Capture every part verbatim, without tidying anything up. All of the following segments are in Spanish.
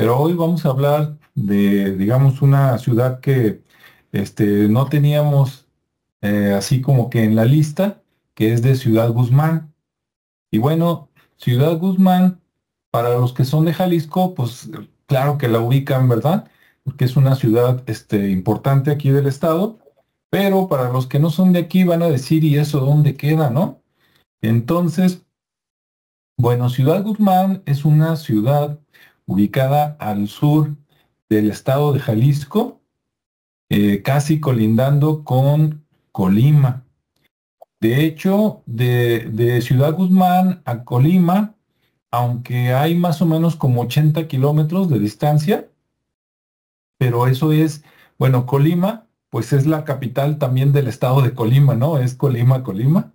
pero hoy vamos a hablar de, digamos, una ciudad que este, no teníamos eh, así como que en la lista, que es de Ciudad Guzmán. Y bueno, Ciudad Guzmán, para los que son de Jalisco, pues claro que la ubican, ¿verdad? Porque es una ciudad este, importante aquí del estado, pero para los que no son de aquí van a decir, ¿y eso dónde queda, no? Entonces, bueno, Ciudad Guzmán es una ciudad ubicada al sur del estado de Jalisco, eh, casi colindando con Colima. De hecho, de, de Ciudad Guzmán a Colima, aunque hay más o menos como ochenta kilómetros de distancia, pero eso es, bueno, Colima, pues es la capital también del estado de Colima, ¿no? Es Colima, Colima.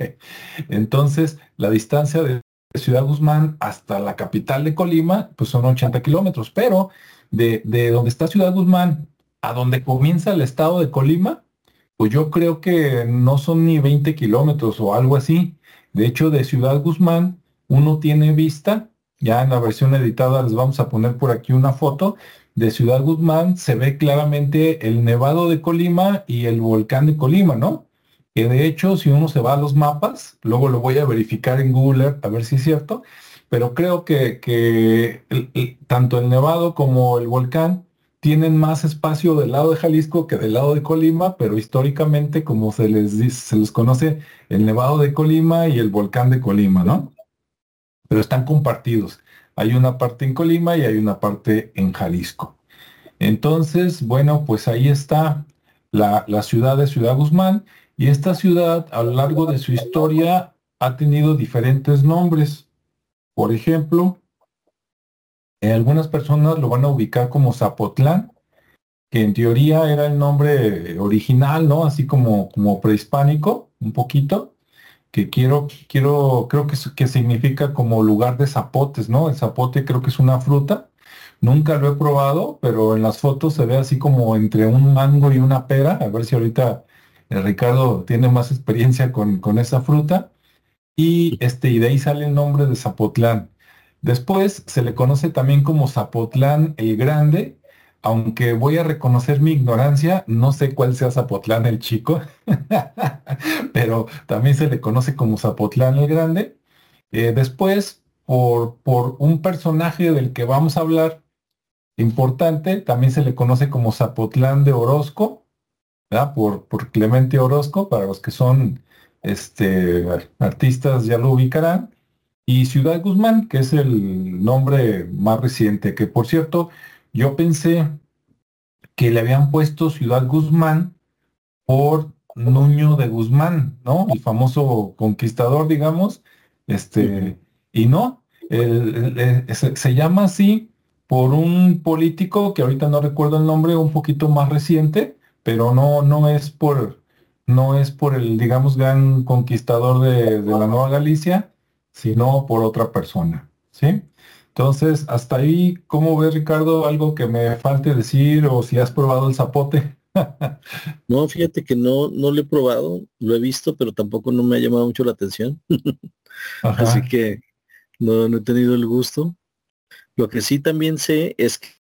Entonces, la distancia de Ciudad Guzmán hasta la capital de Colima, pues son ochenta kilómetros, pero de, de donde está Ciudad Guzmán a donde comienza el estado de Colima, pues yo creo que no son ni veinte kilómetros o algo así. De hecho, de Ciudad Guzmán, uno tiene vista, ya en la versión editada les vamos a poner por aquí una foto. De Ciudad Guzmán se ve claramente el Nevado de Colima y el volcán de Colima, ¿no? Que de hecho, si uno se va a los mapas, luego lo voy a verificar en Google Earth a ver si es cierto, pero creo que, que el- el- tanto el Nevado como el volcán tienen más espacio del lado de Jalisco que del lado de Colima, pero históricamente, como se les dice, se les conoce el Nevado de Colima y el volcán de Colima, ¿no? Pero están compartidos. Hay una parte en Colima y hay una parte en Jalisco. Entonces, bueno, pues ahí está la, la ciudad de Ciudad Guzmán y esta ciudad a lo largo de su historia ha tenido diferentes nombres. Por ejemplo, eh, algunas personas lo van a ubicar como Zapotlán, que en teoría era el nombre original, ¿no? Así como, como prehispánico, un poquito, que quiero, quiero, creo que, es- que significa como lugar de zapotes, ¿no? El zapote creo que es una fruta. Nunca lo he probado, pero en las fotos se ve así como entre un mango y una pera. A ver si ahorita eh, Ricardo tiene más experiencia con, con esa fruta. Y, este, y de ahí sale el nombre de Zapotlán. Después se le conoce también como Zapotlán el Grande, aunque voy a reconocer mi ignorancia, no sé cuál sea Zapotlán el Chico, pero también se le conoce como Zapotlán el Grande. Eh, después, por, por un personaje del que vamos a hablar importante, también se le conoce como Zapotlán de Orozco, ¿verdad? Por, por Clemente Orozco, para los que son este, ar- artistas ya lo ubicarán. Y Ciudad Guzmán, que es el nombre más reciente, que por cierto, yo pensé que le habían puesto Ciudad Guzmán por Nuño de Guzmán, ¿no? El famoso conquistador, digamos, Ujú. este, y no, el- el- el- se, se llama así por un político que ahorita no recuerdo el nombre, un poquito más reciente, pero no, no es por, no es por el, digamos, gran conquistador de, de la Nueva Galicia, sino por otra persona, ¿sí? Entonces, hasta ahí, ¿cómo ves, Ricardo? ¿Algo que me falte decir o si has probado el zapote? No, fíjate que no, no lo he probado, lo he visto, pero tampoco no me ha llamado mucho la atención. Así Ajá. que no, no he tenido el gusto. Lo que sí también sé es que,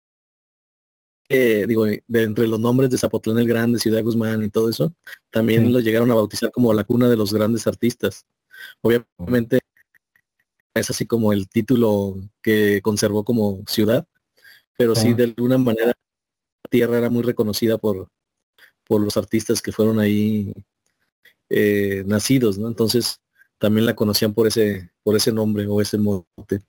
eh, digo, de entre los nombres de Zapotlán el Grande, Ciudad Guzmán y todo eso, también Sí. lo llegaron a bautizar como la cuna de los grandes artistas. Obviamente es así como el título que conservó como ciudad, pero sí Ah, de alguna manera la tierra era muy reconocida por, por los artistas que fueron ahí eh, nacidos, ¿no? Entonces también la conocían por ese, por ese nombre o ese mote.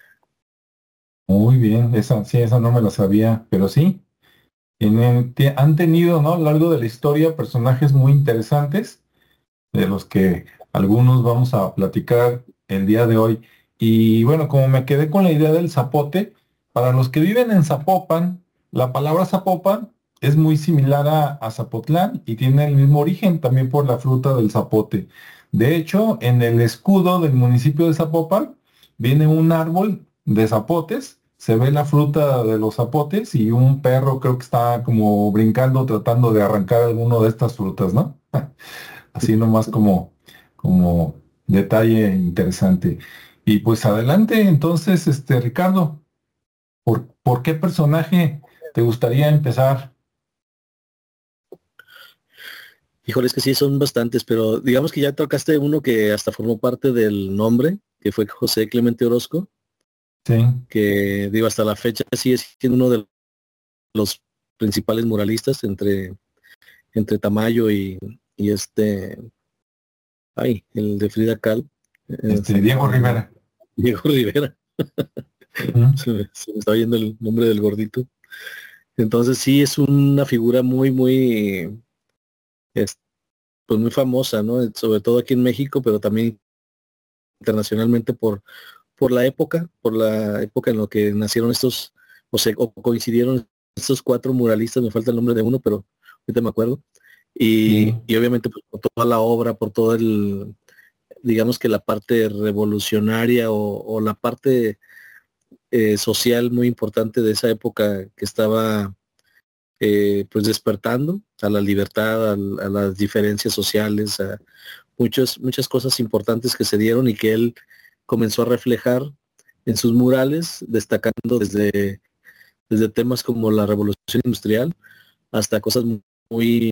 muy bien, esa, sí, esa no me la sabía, pero sí, tienen- te- han tenido, ¿no? A lo largo de la historia personajes muy interesantes, de los que algunos vamos a platicar el día de hoy. Y bueno, como me quedé con la idea del zapote, para los que viven en Zapopan, la palabra Zapopan es muy similar a, a Zapotlán y tiene el mismo origen también por la fruta del zapote. De hecho, en el escudo del municipio de Zapopan viene un árbol de zapotes, se ve la fruta de los zapotes y un perro creo que está como brincando tratando de arrancar alguno de estas frutas, ¿no? Así nomás como, como detalle interesante. Y pues adelante, entonces, este, Ricardo. ¿Por, por qué personaje te gustaría empezar? Híjole, es que sí, son bastantes, pero digamos que ya tocaste uno que hasta formó parte del nombre, que fue José Clemente Orozco, Sí, que digo, hasta la fecha sigue siendo uno de los principales muralistas entre, entre Tamayo y, y este, ay, el de Frida Kahlo, este, este, Diego Rivera. Diego Rivera. Ujú. Se me, se me está yendo el nombre del gordito. Entonces sí es una figura muy, muy, es, pues muy famosa, ¿no? Sobre todo aquí en México, pero también internacionalmente por, por la época, por la época en la que nacieron estos, o sea, o coincidieron estos cuatro muralistas, me falta el nombre de uno, pero ahorita me acuerdo. Sí, Y, y obviamente pues, por toda la obra, por todo el, digamos que la parte revolucionaria o, o la parte eh, social muy importante de esa época que estaba eh, pues despertando a la libertad, a, a las diferencias sociales, a muchas, muchas cosas importantes que se dieron y que él comenzó a reflejar en sus murales, destacando desde, desde temas como la revolución industrial hasta cosas muy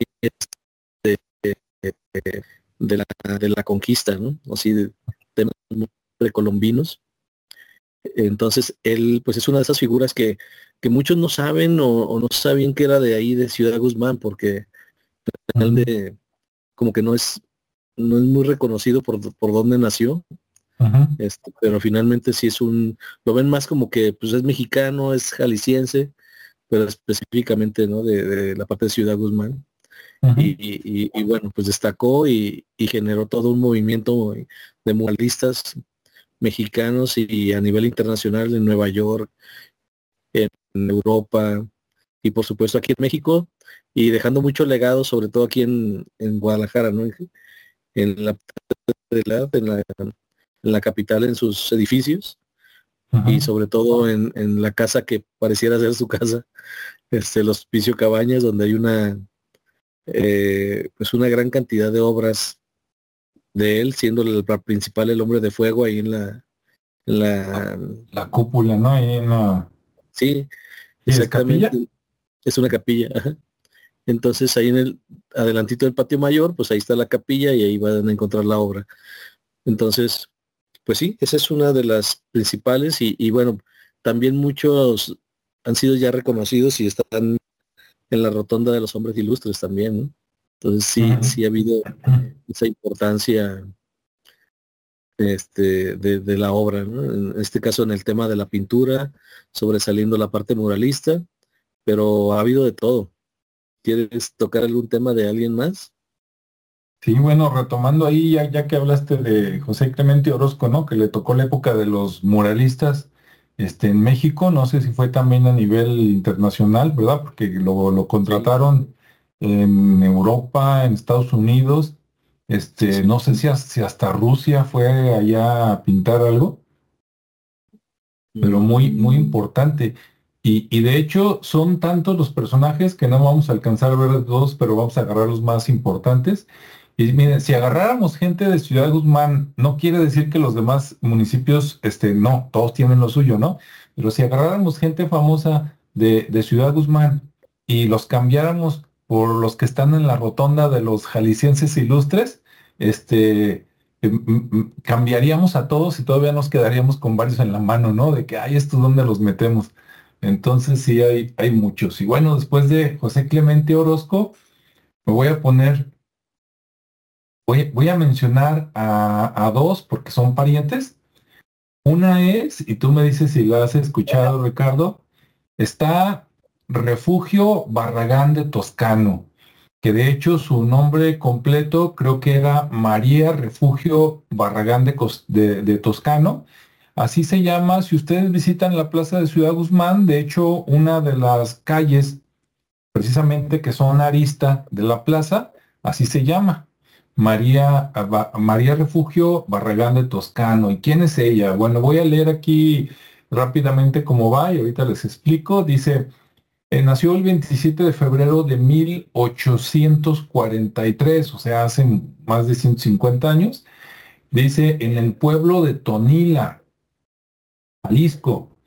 de la, de la conquista, ¿no? Así de temas muy precolombinos. Entonces, él pues es una de esas figuras que, que muchos no saben o, o no sabían que era de ahí, de Ciudad Guzmán, porque ujú, realmente como que no es, no es muy reconocido por, por dónde nació, ujú, este, pero finalmente sí es un, lo ven más como que pues es mexicano, es jalisciense, pero específicamente, ¿no? De, de la parte de Ciudad Guzmán. ujú. Y, y- y, bueno, pues destacó y, y generó todo un movimiento de muralistas mexicanos y a nivel internacional en Nueva York, en Europa y por supuesto aquí en México y dejando mucho legado, sobre todo aquí en, en Guadalajara, ¿no? En la, en la, en la capital, en sus edificios y Ujú. sobre todo en, en la casa que pareciera ser su casa, este, el Hospicio Cabañas, donde hay una, eh, pues una gran cantidad de obras de él, siendo el, el principal el hombre de fuego ahí en la, en La, la, la cúpula, ¿no? Ahí en la... sí, ¿Sí es capilla? exactamente, es una capilla. Ajá. Entonces ahí en el adelantito del patio mayor, pues ahí está la capilla y ahí van a encontrar la obra. Entonces, pues sí, esa es una de las principales y, y bueno, también muchos han sido ya reconocidos y están en la rotonda de los hombres ilustres también, ¿no? Entonces sí, Ujú. sí ha habido esa importancia este, de, de la obra, ¿no? En este caso en el tema de la pintura, sobresaliendo la parte muralista, pero ha habido de todo. ¿Quieres tocar algún tema de alguien más? Sí, bueno, retomando ahí, ya, ya que hablaste de José Clemente Orozco, ¿no? Que le tocó la época de los muralistas, este, en México, no sé si fue también a nivel internacional, ¿verdad? Porque lo, lo Sí, contrataron en Europa, en Estados Unidos, sí, este, sí. no sé si, as- si hasta Rusia fue allá a pintar algo, pero muy, muy Mm, importante. Y, y de hecho son tantos los personajes que no vamos a alcanzar a ver todos, pero vamos a agarrar los más importantes. Y miren, si agarráramos gente de Ciudad Guzmán, no quiere decir que los demás municipios, este, no, todos tienen lo suyo, ¿no? Pero si agarráramos gente famosa de, de Ciudad Guzmán y los cambiáramos por los que están en la rotonda de los jaliscienses ilustres, este, em, em, em, cambiaríamos a todos y todavía nos quedaríamos con varios en la mano, ¿no? De que, ay, ¿estos dónde los metemos? Entonces sí hay, hay muchos. Y bueno, después de José Clemente Orozco, me voy a poner, voy, voy a mencionar a, a dos porque son parientes. Una es, y tú me dices si la has escuchado, Ricardo, está Refugio Barragán de Toscano, que de hecho su nombre completo creo que era María Refugio Barragán de, Cos- de- de Toscano. Así se llama, si ustedes visitan la plaza de Ciudad Guzmán, de hecho una de las calles precisamente que son arista de la plaza, así se llama. María, ah, Ba- María Refugio Barragán de Toscano. ¿Y quién es ella? Bueno, voy a leer aquí rápidamente cómo va y ahorita les explico. Dice, eh, nació el veintisiete de febrero de mil ochocientos cuarenta y tres, o sea, hace más de ciento cincuenta años. Dice, en el pueblo de Tonila, Jalisco.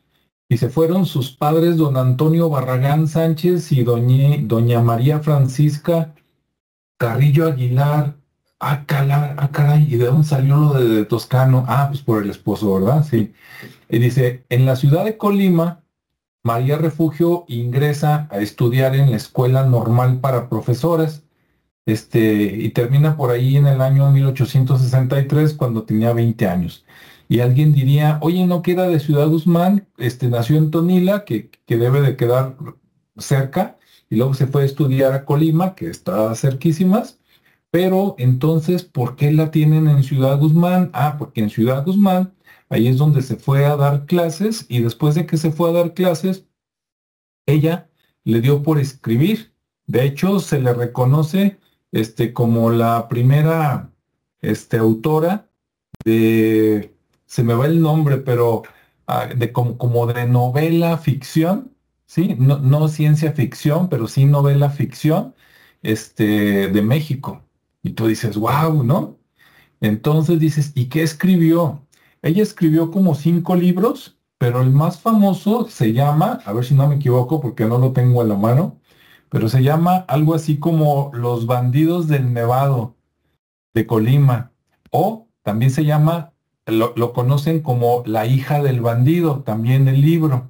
Y se fueron sus padres, don Antonio Barragán Sánchez y doña, doña María Francisca Carrillo Aguilar. Ah, cala- ah, caray, ¿y de dónde salió lo de, de Toscano? Ah, pues por el esposo, ¿verdad? Sí. Y dice, en la ciudad de Colima, María Refugio ingresa a estudiar en la Escuela Normal para Profesores, este, y termina por ahí en el año mil ochocientos sesenta y tres cuando tenía veinte años. Y alguien diría, oye, ¿no queda de Ciudad Guzmán? Este, nació en Tonila, que, que debe de quedar cerca, y luego se fue a estudiar a Colima, que está cerquísimas. Pero entonces, ¿por qué la tienen en Ciudad Guzmán? Ah, porque en Ciudad Guzmán, ahí es donde se fue a dar clases, y después de que se fue a dar clases, ella le dio por escribir. De hecho, se le reconoce este, como la primera este, autora de, se me va el nombre, pero ah, de como, como de novela ficción, ¿sí? No, no ciencia ficción, pero sí novela ficción, este, de México. Y tú dices, wow, ¿no? Entonces dices, ¿y qué escribió? Ella escribió como cinco libros, pero el más famoso se llama, a ver si no me equivoco porque no lo tengo a la mano, pero se llama algo así como Los bandidos del Nevado de Colima, o también se llama, lo, lo conocen como La hija del bandido, también el libro.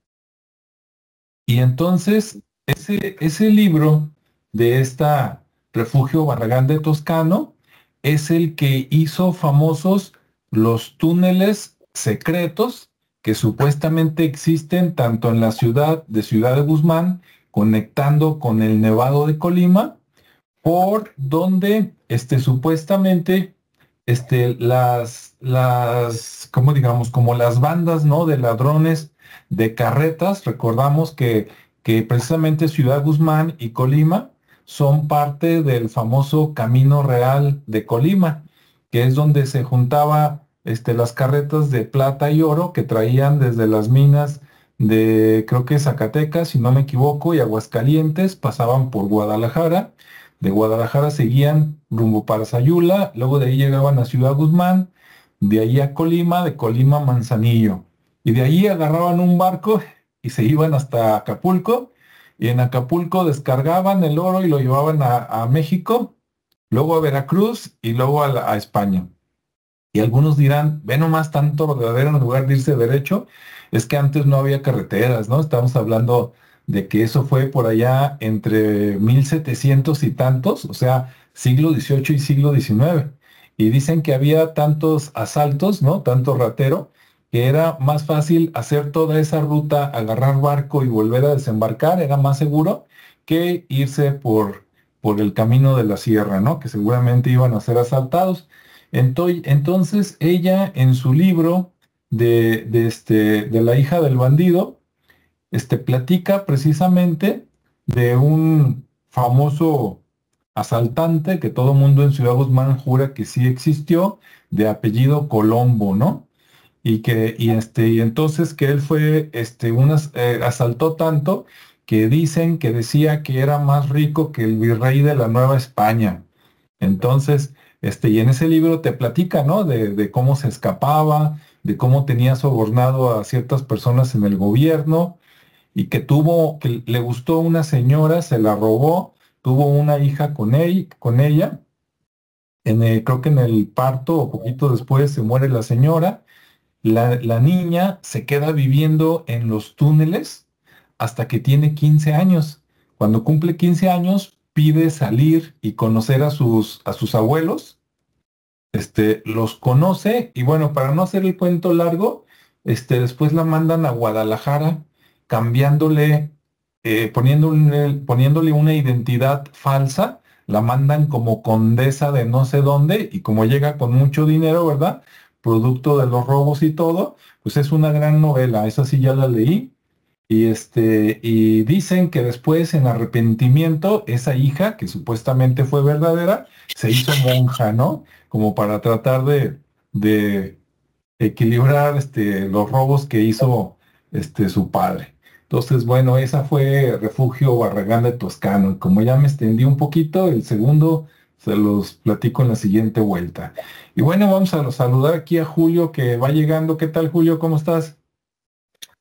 Y entonces, ese, ese libro de esta Refugio Barragán de Toscano es el que hizo famosos los túneles secretos que supuestamente existen tanto en la ciudad de Ciudad de Guzmán, conectando con el Nevado de Colima, por donde este, supuestamente este, las, las, ¿cómo digamos? Como las bandas, ¿no? De ladrones de carretas. Recordamos que, que precisamente Ciudad Guzmán y Colima son parte del famoso Camino Real de Colima, que es donde se juntaba este, las carretas de plata y oro que traían desde las minas de, creo que Zacatecas, si no me equivoco, y Aguascalientes, pasaban por Guadalajara. De Guadalajara seguían rumbo para Sayula, luego de ahí llegaban a Ciudad Guzmán, de ahí a Colima, de Colima a Manzanillo. Y de ahí agarraban un barco y se iban hasta Acapulco, y en Acapulco descargaban el oro y lo llevaban a, a México, luego a Veracruz y luego a, la- a España. Y algunos dirán, ve nomás tanto verdadero en lugar de irse derecho, es que antes no había carreteras, ¿no? Estamos hablando de que eso fue por allá entre mil setecientos y tantos, o sea, siglo dieciocho y siglo diecinueve. Y dicen que había tantos asaltos, ¿no? Tanto ratero, que era más fácil hacer toda esa ruta, agarrar barco y volver a desembarcar, era más seguro que irse por, por el camino de la sierra, ¿no? Que seguramente iban a ser asaltados. Ento- Entonces ella en su libro de, de, este, de la hija del bandido, este, platica precisamente de un famoso asaltante que todo mundo en Ciudad Guzmán jura que sí existió, de apellido Colombo, ¿no? Y que, y este, y entonces que él fue, este, un as- eh, asaltó tanto que dicen que decía que era más rico que el virrey de la Nueva España. Entonces, este, y en ese libro te platica, ¿no? De, de cómo se escapaba, de cómo tenía sobornado a ciertas personas en el gobierno y que tuvo, que le gustó una señora, se la robó, tuvo una hija con él, con ella. En el- creo que en el parto o poquito después se muere la señora. La, la niña se queda viviendo en los túneles hasta que tiene quince años. Cuando cumple quince años, pide salir y conocer a sus, a sus abuelos, este, los conoce y bueno, para no hacer el cuento largo, este, después la mandan a Guadalajara cambiándole, eh, poniéndole, poniéndole una identidad falsa, la mandan como condesa de no sé dónde y como llega con mucho dinero, ¿verdad? Producto de los robos y todo, pues es una gran novela, esa sí ya la leí. Y este, y dicen que después, en arrepentimiento, esa hija, que supuestamente fue verdadera, se hizo monja, ¿no? Como para tratar de, de equilibrar este, los robos que hizo este, su padre. Entonces, bueno, esa fue Refugio Barragán de Toscano. Y como ya me extendí un poquito, el segundo se los platico en la siguiente vuelta. Y bueno, vamos a saludar aquí a Julio que va llegando. ¿Qué tal, Julio? ¿Cómo estás?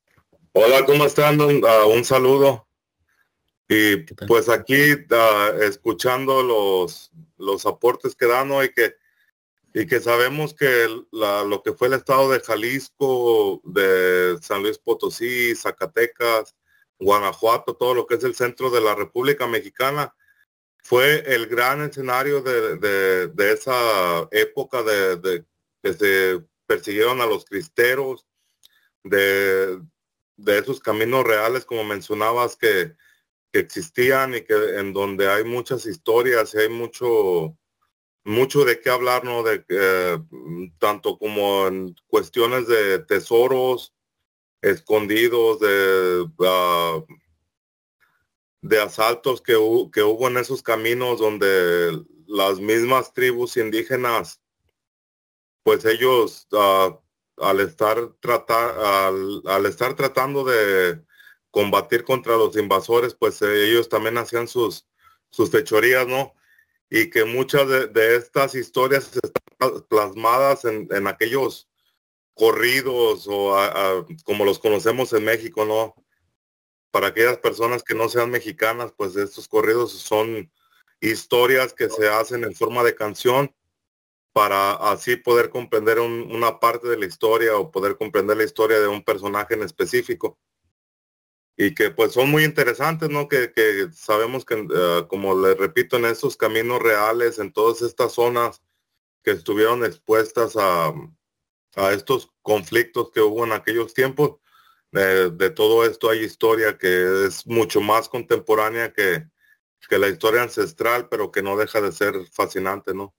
Hola, ¿cómo están? Un, ah, un saludo. Y ¿Qué tal? pues aquí ah, escuchando los, los aportes que dan, ¿no? Y que, y que sabemos que la- lo que fue el estado de Jalisco, de San Luis Potosí, Zacatecas, Guanajuato, todo lo que es el centro de la República Mexicana, fue el gran escenario de, de- de esa época de, de que se persiguieron a los cristeros, de, de esos caminos reales, como mencionabas, que, que existían y que en donde hay muchas historias y hay mucho, mucho de qué hablar, ¿no? De, eh, tanto como en cuestiones de tesoros escondidos, de, ah, de asaltos que, hu- que hubo en esos caminos donde las mismas tribus indígenas, pues ellos, ah, al estar tratar, al, al estar tratando de combatir contra los invasores, pues eh, ellos también hacían sus, sus fechorías, ¿no? Y que muchas de, de estas historias están plasmadas en, en aquellos corridos o a- a- como los conocemos en México, ¿no? Para aquellas personas que no sean mexicanas, pues estos corridos son historias que se hacen en forma de canción para así poder comprender un- una parte de la historia o poder comprender la historia de un personaje en específico. Y que pues son muy interesantes, ¿no? Que, que sabemos que, eh, como les repito, en esos caminos reales, en todas estas zonas que estuvieron expuestas a, a estos conflictos que hubo en aquellos tiempos, eh, de todo esto hay historia que es mucho más contemporánea que, que la historia ancestral, pero que no deja de ser fascinante, ¿no?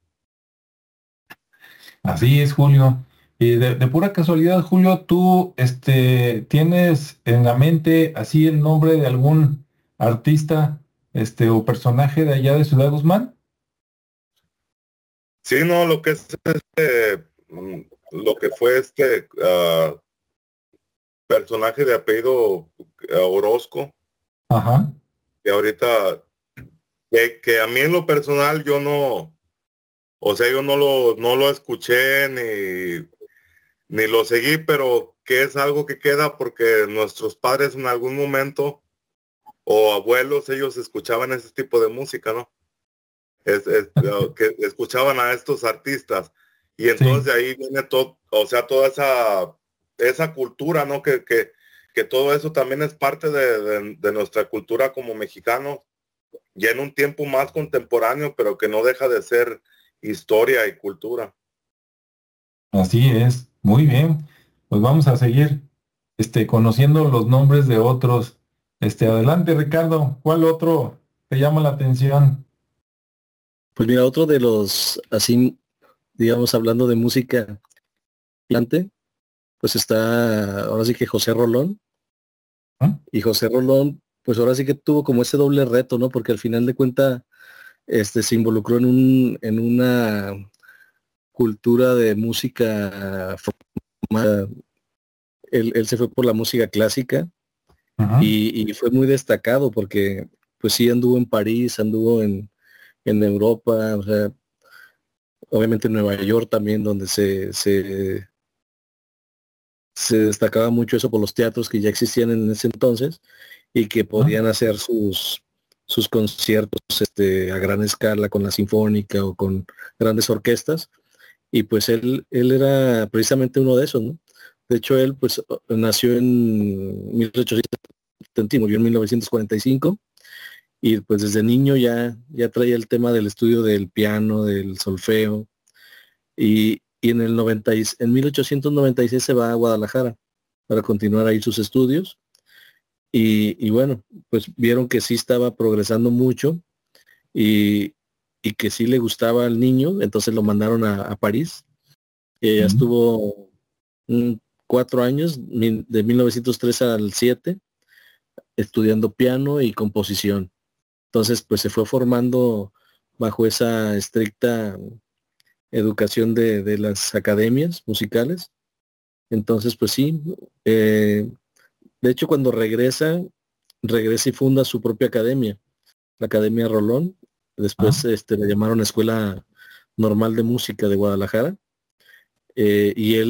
Así es, Julio. Y de, de pura casualidad, Julio, ¿tú este, tienes en la mente así el nombre de algún artista este, o personaje de allá de Ciudad Guzmán? Sí, no, lo que es este, mm, lo que fue este ah, personaje de apellido ah, Orozco, Ajá. que ahorita, que, que a mí en lo personal yo no, o sea, yo no lo, no lo escuché ni, ni lo seguí, pero que es algo que queda porque nuestros padres en algún momento o abuelos, ellos escuchaban ese tipo de música, ¿no? Es, es, uh, que escuchaban a estos artistas. Y entonces Sí, de ahí viene todo, o sea, toda esa, esa cultura, ¿no? Que, que, que todo eso también es parte de, de, de nuestra cultura como mexicanos, ya en un tiempo más contemporáneo, pero que no deja de ser historia y cultura. así es. Muy bien. Pues vamos a seguir este, conociendo los nombres de otros. Este, adelante, Ricardo. ¿Cuál otro te llama la atención? Pues mira, otro de los, así, digamos, hablando de música cantante, pues está ahora sí que José Rolón. ¿Ah? Y José Rolón, pues ahora sí que tuvo como ese doble reto, ¿no? Porque al final de cuentas, este, se involucró en un, en una cultura de música formada. Él, él se fue por la música clásica Ajá. y, y fue muy destacado porque, pues sí, anduvo en París, anduvo en, en Europa, o sea, obviamente en Nueva York también, donde se, se, se destacaba mucho eso por los teatros que ya existían en ese entonces y que Ajá. podían hacer sus, sus conciertos este, a gran escala con la sinfónica o con grandes orquestas. Y pues él, él era precisamente uno de esos, ¿no? De hecho, él pues nació en mil ochocientos setenta y murió en mil novecientos cuarenta y cinco y pues desde niño ya, ya traía el tema del estudio del piano, del solfeo y, y en el noventa y- en mil ochocientos noventa y seis se va a Guadalajara para continuar ahí sus estudios y, y bueno, pues vieron que sí estaba progresando mucho y, y que sí le gustaba al niño, entonces lo mandaron a, a París. Ella Ujú. estuvo mm, cuatro años, mil- de mil novecientos tres al siete, estudiando piano y composición. Entonces, pues se fue formando bajo esa estricta educación de, de las academias musicales. Entonces, pues sí, eh, de hecho cuando regresa, regresa y funda su propia academia, la Academia Rolón. Ah, Después este, le llamaron Escuela Normal de Música de Guadalajara. Eh, y él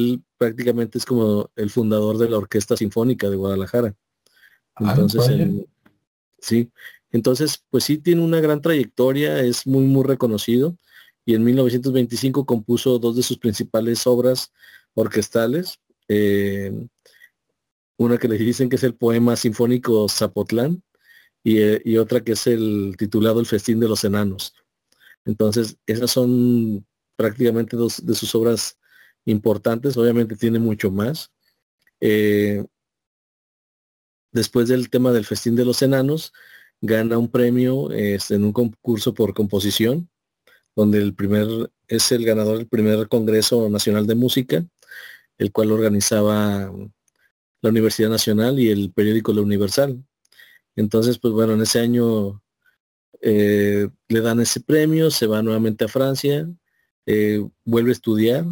prácticamente es como el fundador de la Orquesta Sinfónica de Guadalajara. Ah, Entonces, vaya. en- sí, entonces, pues sí tiene una gran trayectoria, es muy, muy reconocido, y en mil novecientos veinticinco compuso dos de sus principales obras orquestales, eh, una que le dicen que es el poema sinfónico Zapotlán, y, eh, y otra que es el titulado El Festín de los Enanos. Entonces, esas son prácticamente dos de sus obras importantes, obviamente tiene mucho más. Eh, Después del tema del Festín de los Enanos, gana un premio este, en un concurso por composición, donde el primer es el ganador del primer Congreso Nacional de Música, el cual organizaba la Universidad Nacional y el periódico La Universal. Entonces, pues bueno, en ese año eh, le dan ese premio, se va nuevamente a Francia, eh, vuelve a estudiar.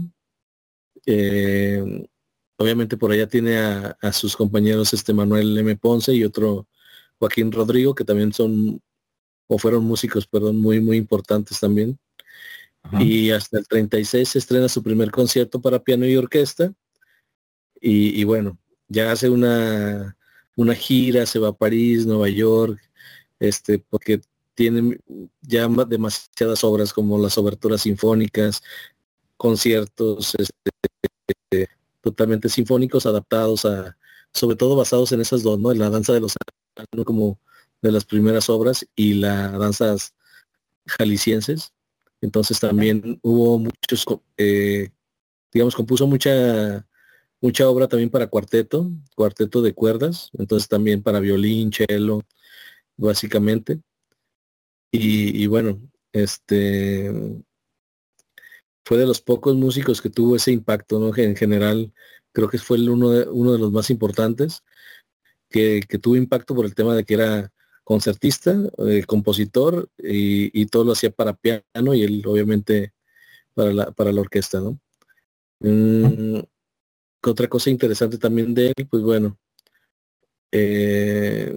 eh, Obviamente por allá tiene a, a sus compañeros este Manuel M. Ponce y otro Joaquín Rodrigo, que también son, o fueron músicos, perdón, muy, muy importantes también. Ajá. Y hasta el treinta y seis se estrena su primer concierto para piano y orquesta. Y, y bueno, ya hace una, una gira, se va a París, Nueva York, este, porque tiene ya ma- demasiadas obras como las oberturas sinfónicas, conciertos este, totalmente sinfónicos adaptados a, sobre todo basados en esas dos, ¿no? En la danza de los Ángeles, como de las primeras obras y las danzas jaliscienses. Entonces también hubo muchos, co- eh, digamos, compuso mucha, mucha obra también para cuarteto, cuarteto de cuerdas, entonces también para violín, cello, básicamente. Y, y bueno, este fue de los pocos músicos que tuvo ese impacto, ¿no? Que en general creo que fue el uno de, uno de los más importantes que, que tuvo impacto por el tema de que era concertista, eh, compositor y, y todo lo hacía para piano y él obviamente para la, para la orquesta, ¿no? Mm, ¿qué otra cosa interesante también de él? Pues bueno, eh,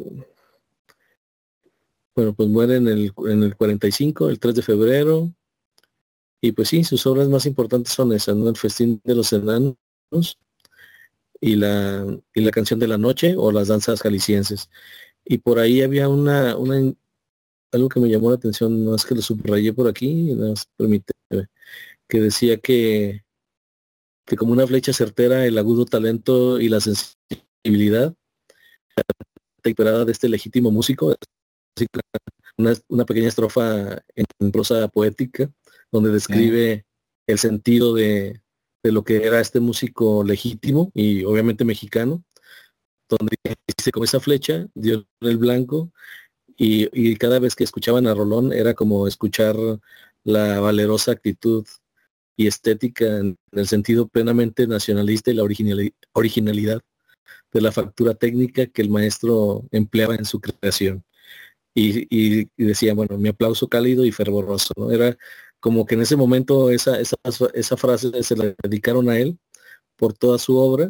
bueno, pues muere en el, en el cuarenta y cinco, el tres de febrero, y pues sí, sus obras más importantes son esas, ¿no? El Festín de los Enanos y la, y la Canción de la Noche o las danzas jaliscienses. Y por ahí había una, una algo que me llamó la atención, no es que lo subrayé por aquí, nada más permíteme, que decía que, que como una flecha certera, el agudo talento y la sensibilidad temperada de este legítimo músico, así que una, una pequeña estrofa en prosa poética, donde Sí. describe el sentido de, de lo que era este músico legítimo y obviamente mexicano, donde dice como esa flecha dio el blanco y, y cada vez que escuchaban a Rolón era como escuchar la valerosa actitud y estética en el sentido plenamente nacionalista y la originali- originalidad de la factura técnica que el maestro empleaba en su creación. Y, y- y decía, bueno, mi aplauso cálido y fervoroso, ¿no? Era como que en ese momento esa, esa, esa frase se la dedicaron a él por toda su obra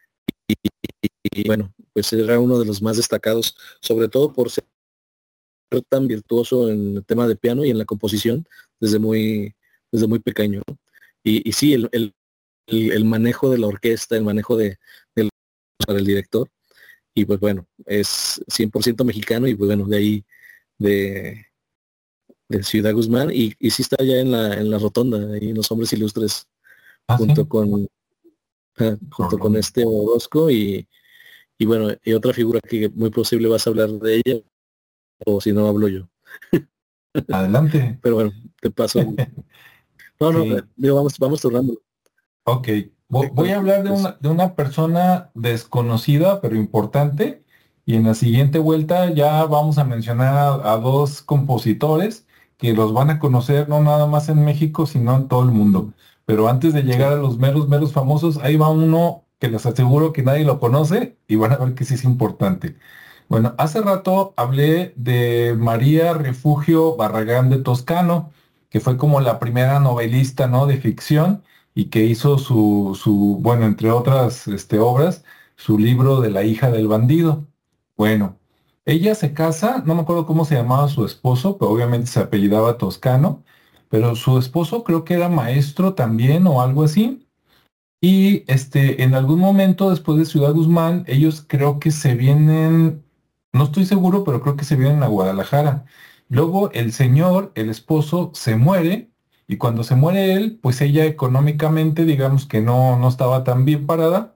y bueno, pues era uno de los más destacados, sobre todo por ser tan virtuoso en el tema de piano y en la composición desde muy, desde muy pequeño, ¿no? Y, y sí, el, el, el- el manejo de la orquesta, el manejo de, del para el director, y pues bueno, es cien por ciento mexicano y pues bueno, de ahí, de, de Ciudad Guzmán, y, y sí está ya en la, en la rotonda, ahí en Los Hombres Ilustres, Ah, sí. junto con, ah, junto con Rolón. este Orozco y, y bueno, y otra figura que muy posible vas a hablar de ella, o si no hablo yo. Adelante. Pero bueno, te paso. No, no, eh, Sí. digo, vamos, vamos turnando. Ok, Vo- voy Héctor, a hablar de pues, una, de una persona desconocida pero importante y en la siguiente vuelta ya vamos a mencionar a, a dos compositores que los van a conocer no nada más en México sino en todo el mundo. Pero antes de llegar sí, a los meros, meros famosos, ahí va uno que les aseguro que nadie lo conoce y van a ver que sí es importante. Bueno, hace rato hablé de María Refugio Barragán de Toscano, que fue como la primera novelista, ¿no? De ficción y que hizo su, su, bueno, entre otras este, obras, su libro de la hija del bandido. Bueno, ella se casa, no me acuerdo cómo se llamaba su esposo, pero obviamente se apellidaba Toscano, pero su esposo creo que era maestro también o algo así, Y este, en algún momento después de Ciudad Guzmán, ellos creo que se vienen, no estoy seguro, pero creo que se vienen a Guadalajara. Luego el señor, el esposo, se muere y cuando se muere él, pues ella económicamente, digamos que no, no estaba tan bien parada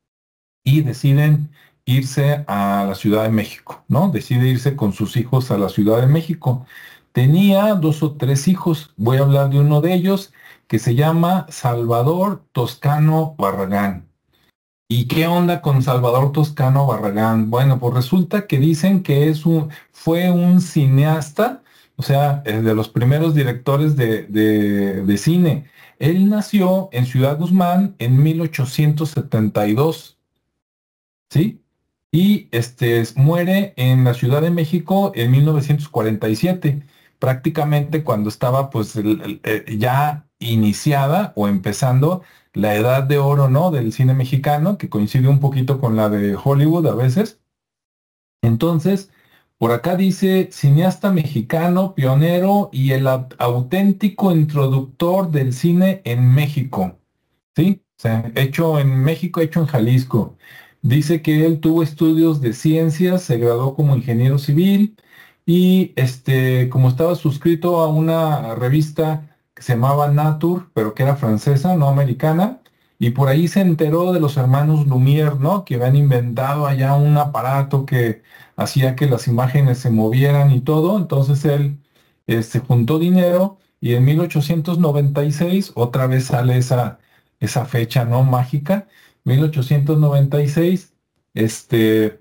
y deciden irse a la Ciudad de México, ¿no? Decide irse con sus hijos a la Ciudad de México. Tenía dos o tres hijos, voy a hablar de uno de ellos, que se llama Salvador Toscano Barragán. ¿Y qué onda con Salvador Toscano Barragán? Bueno, pues resulta que dicen que es un, fue un cineasta, o sea, eh, de los primeros directores de, de de cine. Él nació en Ciudad Guzmán en mil ochocientos setenta y dos. ¿Sí? Y este, muere en la Ciudad de México en mil novecientos cuarenta y siete, prácticamente cuando estaba pues el- el- eh, ya iniciada o empezando la edad de oro, ¿no? Del cine mexicano, que coincide un poquito con la de Hollywood a veces. Entonces, por acá dice cineasta mexicano, pionero y el au- auténtico introductor del cine en México. Sí, o sea, hecho en México, hecho en Jalisco. Dice que él tuvo estudios de ciencias, se graduó como ingeniero civil y este, como estaba suscrito a una revista que se llamaba Nature, pero que era francesa, no americana, y por ahí se enteró de los hermanos Lumière, ¿no? Que habían inventado allá un aparato que hacía que las imágenes se movieran y todo. Entonces él este, juntó dinero y en mil ochocientos noventa y seis otra vez sale esa esa fecha no mágica, mil ochocientos noventa y seis, este,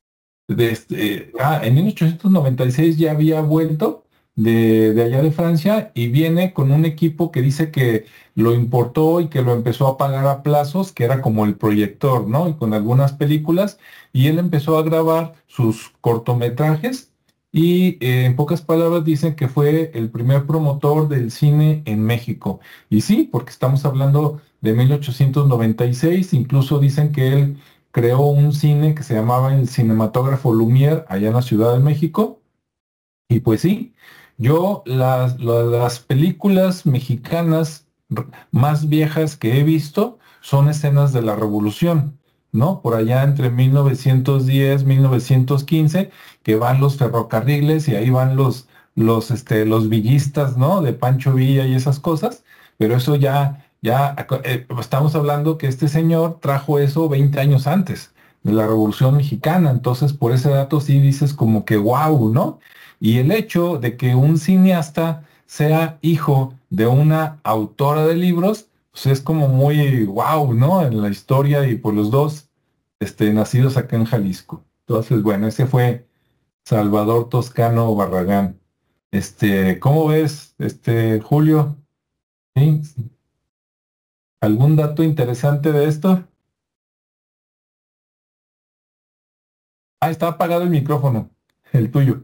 de este, ah, en mil ochocientos noventa y seis ya había vuelto de, de allá de Francia y viene con un equipo que dice que lo importó y que lo empezó a pagar a plazos, que era como el proyector, ¿no? Y con algunas películas, y él empezó a grabar sus cortometrajes y eh, en pocas palabras dicen que fue el primer promotor del cine en México. Y sí, porque estamos hablando de mil ochocientos noventa y seis, incluso dicen que él creó un cine que se llamaba el Cinematógrafo Lumière allá en la Ciudad de México. Y pues sí, yo las, la- las películas mexicanas r- más viejas que he visto son escenas de la Revolución, ¿no? Por allá entre mil novecientos diez, mil novecientos quince, que van los ferrocarriles y ahí van los, los, este, los villistas, ¿no? De Pancho Villa y esas cosas. Pero eso ya, ya, aco- eh, estamos hablando que este señor trajo eso veinte años antes de la Revolución Mexicana. Entonces, por ese dato sí dices como que wow, ¿no? Y el hecho de que un cineasta sea hijo de una autora de libros, pues es como muy wow, ¿no? En la historia y por los dos, este, nacidos acá en Jalisco. Entonces, bueno, ese fue Salvador Toscano Barragán. Este, ¿cómo ves, este, Julio? ¿Sí? ¿Algún dato interesante de esto? Ah, está apagado el micrófono, el tuyo.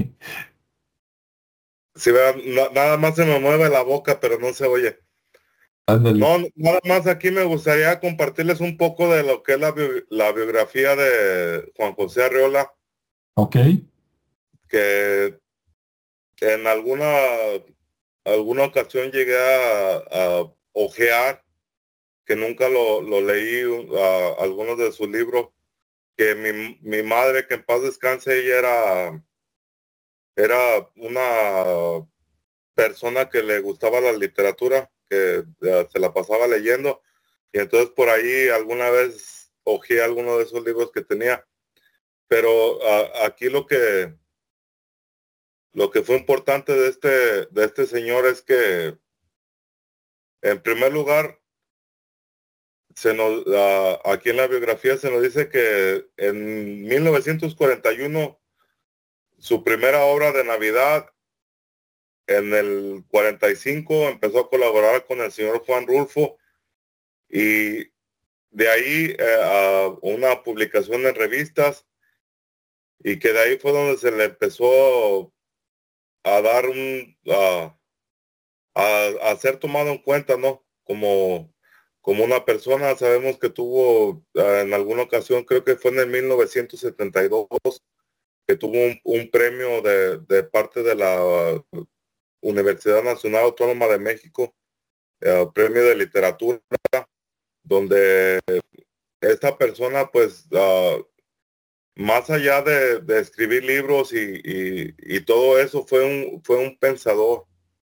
Si vean, na- nada más se me mueve la boca, pero no se oye. Ándale. No, nada más aquí me gustaría compartirles un poco de lo que es la, bio- la biografía de Juan José Arreola, Ok, que en alguna, alguna ocasión llegué a, a ojear, que nunca lo, lo leí, a, algunos de sus libros, que mi, mi madre, que en paz descanse, ella era, era una persona que le gustaba la literatura, que eh, se la pasaba leyendo, y entonces por ahí alguna vez hojeé alguno de esos libros que tenía. Pero a- aquí lo que lo que fue importante de este de este señor es que en primer lugar se nos a- aquí en la biografía se nos dice que en mil novecientos cuarenta y uno su primera obra de Navidad, en el cuarenta y cinco empezó a colaborar con el señor Juan Rulfo, y de ahí eh, a una publicación en revistas, y que de ahí fue donde se le empezó a dar un a, a, a ser tomado en cuenta, ¿no? Como, como una persona. Sabemos que tuvo eh, en alguna ocasión, creo que fue en el mil novecientos setenta y dos, que tuvo un, un premio de, de parte de la uh, Universidad Nacional Autónoma de México, eh, premio de literatura, donde esta persona, pues, uh, más allá de, de escribir libros y, y, y todo eso, fue un, fue un pensador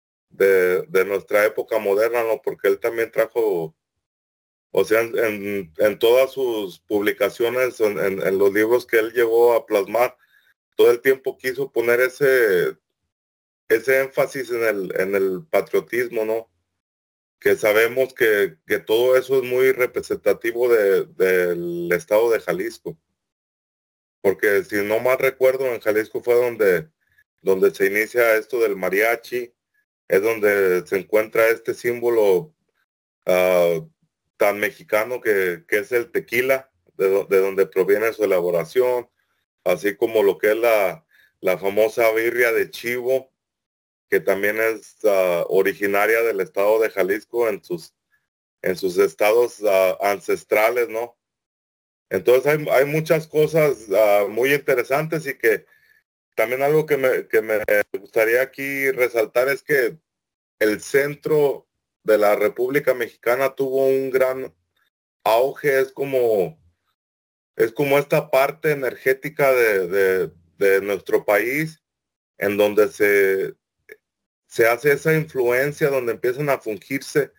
de, de nuestra época moderna, ¿no? Porque él también trajo, o sea, en, en, en todas sus publicaciones, en, en, en los libros que él llegó a plasmar, todo el tiempo quiso poner ese, ese énfasis en el, en el patriotismo, ¿no? Que sabemos que, que todo eso es muy representativo de, del estado de Jalisco. Porque si no mal recuerdo, en Jalisco fue donde, donde se inicia esto del mariachi, es donde se encuentra este símbolo uh, tan mexicano que, que es el tequila, de, do, de donde proviene su elaboración, así como lo que es la, la famosa birria de chivo, que también es uh, originaria del estado de Jalisco en sus, en sus estados uh, ancestrales, ¿no? Entonces hay, hay muchas cosas uh, muy interesantes y que también algo que me, que me gustaría aquí resaltar es que el centro de la República Mexicana tuvo un gran auge, es como, es como esta parte energética de, de, de nuestro país, en donde se, se hace esa influencia, donde empiezan a fungirse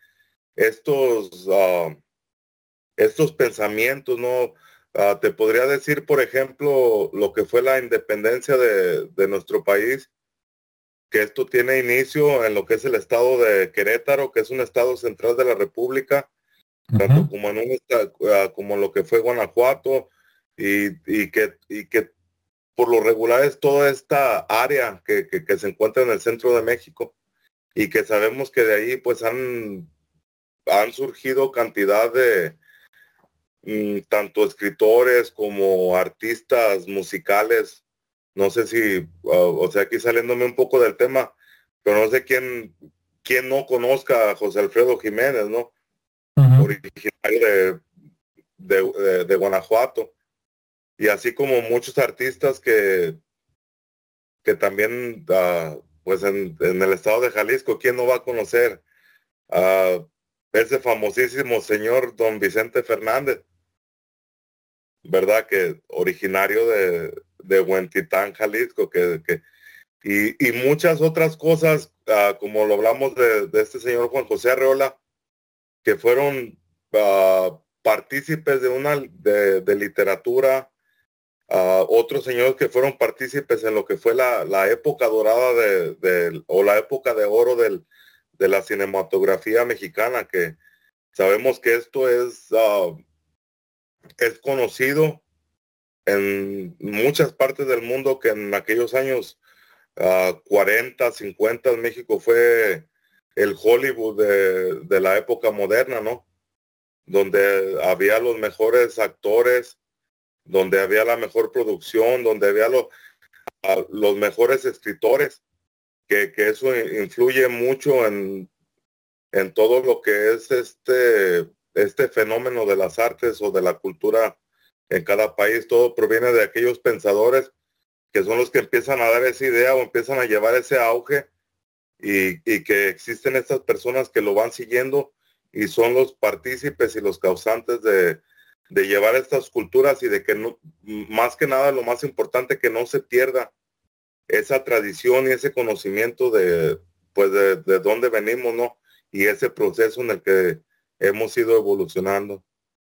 estos, uh, estos pensamientos, ¿no? Uh, te podría decir, por ejemplo, lo que fue la independencia de, de nuestro país, que esto tiene inicio en lo que es el estado de Querétaro, que es un estado central de la República, uh-huh. tanto como en un estado, uh, como lo que fue Guanajuato, y, y, que, y que por lo regular es toda esta área que, que, que se encuentra en el centro de México, y que sabemos que de ahí pues han, han surgido cantidad de tanto escritores como artistas musicales. No sé si, uh, o sea, aquí saliéndome un poco del tema, pero no sé quién, quién no conozca a José Alfredo Jiménez, ¿no? Uh-huh. Originario de, de, de, de Guanajuato. Y así como muchos artistas que, que también, uh, pues en, en el estado de Jalisco, ¿quién no va a conocer a ese famosísimo señor don Vicente Fernández? ¿Verdad? Que originario de, de Huentitán, Jalisco, que, que y, y muchas otras cosas, uh, como lo hablamos de, de este señor Juan José Arreola, que fueron uh, partícipes de una de, de literatura, uh, otros señores que fueron partícipes en lo que fue la, la época dorada de, de, o la época de oro del, de la cinematografía mexicana, que sabemos que esto es uh, es conocido en muchas partes del mundo, que en aquellos años uh, cuarenta, cincuenta, México fue el Hollywood de, de la época moderna, ¿no? Donde había los mejores actores, donde había la mejor producción, donde había lo, uh, los mejores escritores, que, que eso influye mucho en, en todo lo que es este este fenómeno de las artes o de la cultura en cada país. Todo proviene de aquellos pensadores que son los que empiezan a dar esa idea o empiezan a llevar ese auge, y, y que existen estas personas que lo van siguiendo y son los partícipes y los causantes de, de llevar estas culturas, y de que no, más que nada lo más importante, que no se pierda esa tradición y ese conocimiento de, pues de, de dónde venimos, ¿no? Y ese proceso en el que hemos ido evolucionando.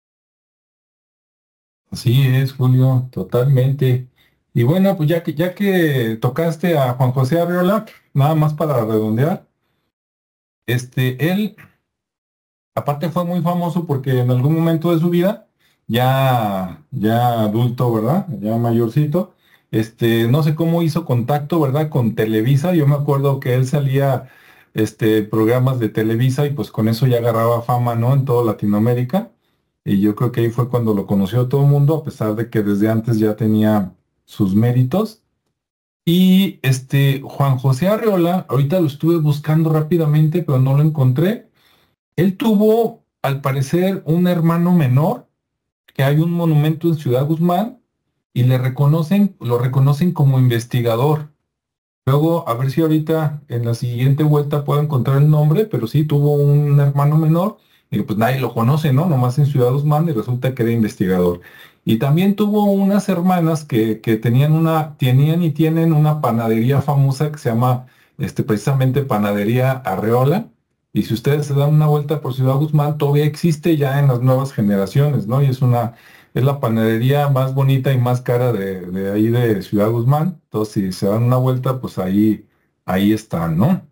Así es, Julio, totalmente. Y bueno, pues ya que ya que tocaste a Juan José Arreola, nada más para redondear, este, él, aparte fue muy famoso porque en algún momento de su vida, ya, ya adulto, ¿verdad? Ya mayorcito, este, no sé cómo hizo contacto, ¿verdad? Con Televisa. Yo me acuerdo que él salía, este, programas de Televisa, y pues con eso ya agarraba fama, ¿no? En toda Latinoamérica. Y yo creo que ahí fue cuando lo conoció todo el mundo, a pesar de que desde antes ya tenía sus méritos. Y este, Juan José Arreola, ahorita lo estuve buscando rápidamente, pero no lo encontré. Él tuvo, al parecer, un hermano menor, que hay un monumento en Ciudad Guzmán, y le reconocen, lo reconocen como investigador. Luego, a ver si ahorita en la siguiente vuelta puedo encontrar el nombre, pero sí tuvo un hermano menor. Y pues nadie lo conoce, ¿no? Nomás en Ciudad Guzmán y resulta que era investigador. Y también tuvo unas hermanas que, que tenían una, tenían y tienen una panadería famosa que se llama este, precisamente Panadería Arreola. Y si ustedes se dan una vuelta por Ciudad Guzmán, todavía existe ya en las nuevas generaciones, ¿no? Y es una, es la panadería más bonita y más cara de, de ahí de Ciudad Guzmán. Entonces, si se dan una vuelta, pues ahí, ahí están, ¿no?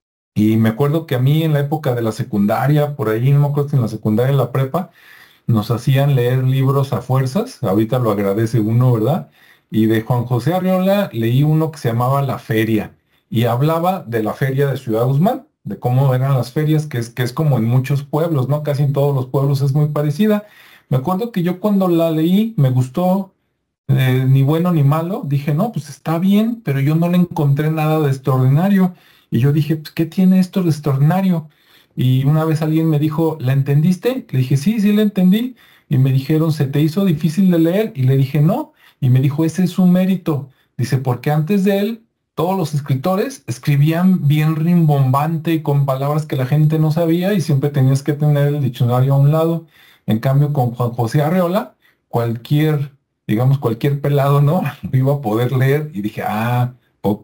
Y me acuerdo que a mí en la época de la secundaria, por ahí, no me acuerdo si en la secundaria, en la prepa, nos hacían leer libros a fuerzas, ahorita lo agradece uno, ¿verdad? Y de Juan José Arriola leí uno que se llamaba La Feria y hablaba de la feria de Ciudad Guzmán, de cómo eran las ferias, que es, que es como en muchos pueblos, ¿no? Casi en todos los pueblos es muy parecida. Me acuerdo que yo cuando la leí me gustó, eh, ni bueno ni malo, dije, no, pues está bien, pero yo no le encontré nada de extraordinario. Y yo dije, pues, ¿qué tiene esto de extraordinario? Y una vez alguien me dijo, ¿la entendiste? Le dije, sí, sí la entendí. Y me dijeron, ¿se te hizo difícil de leer? Y le dije, no. Y me dijo, ese es un mérito. Dice, porque antes de él, todos los escritores escribían bien rimbombante y con palabras que la gente no sabía y siempre tenías que tener el diccionario a un lado. En cambio, con Juan José Arreola, cualquier, digamos, cualquier pelado, ¿no? Lo iba a poder leer y dije, ah, ok.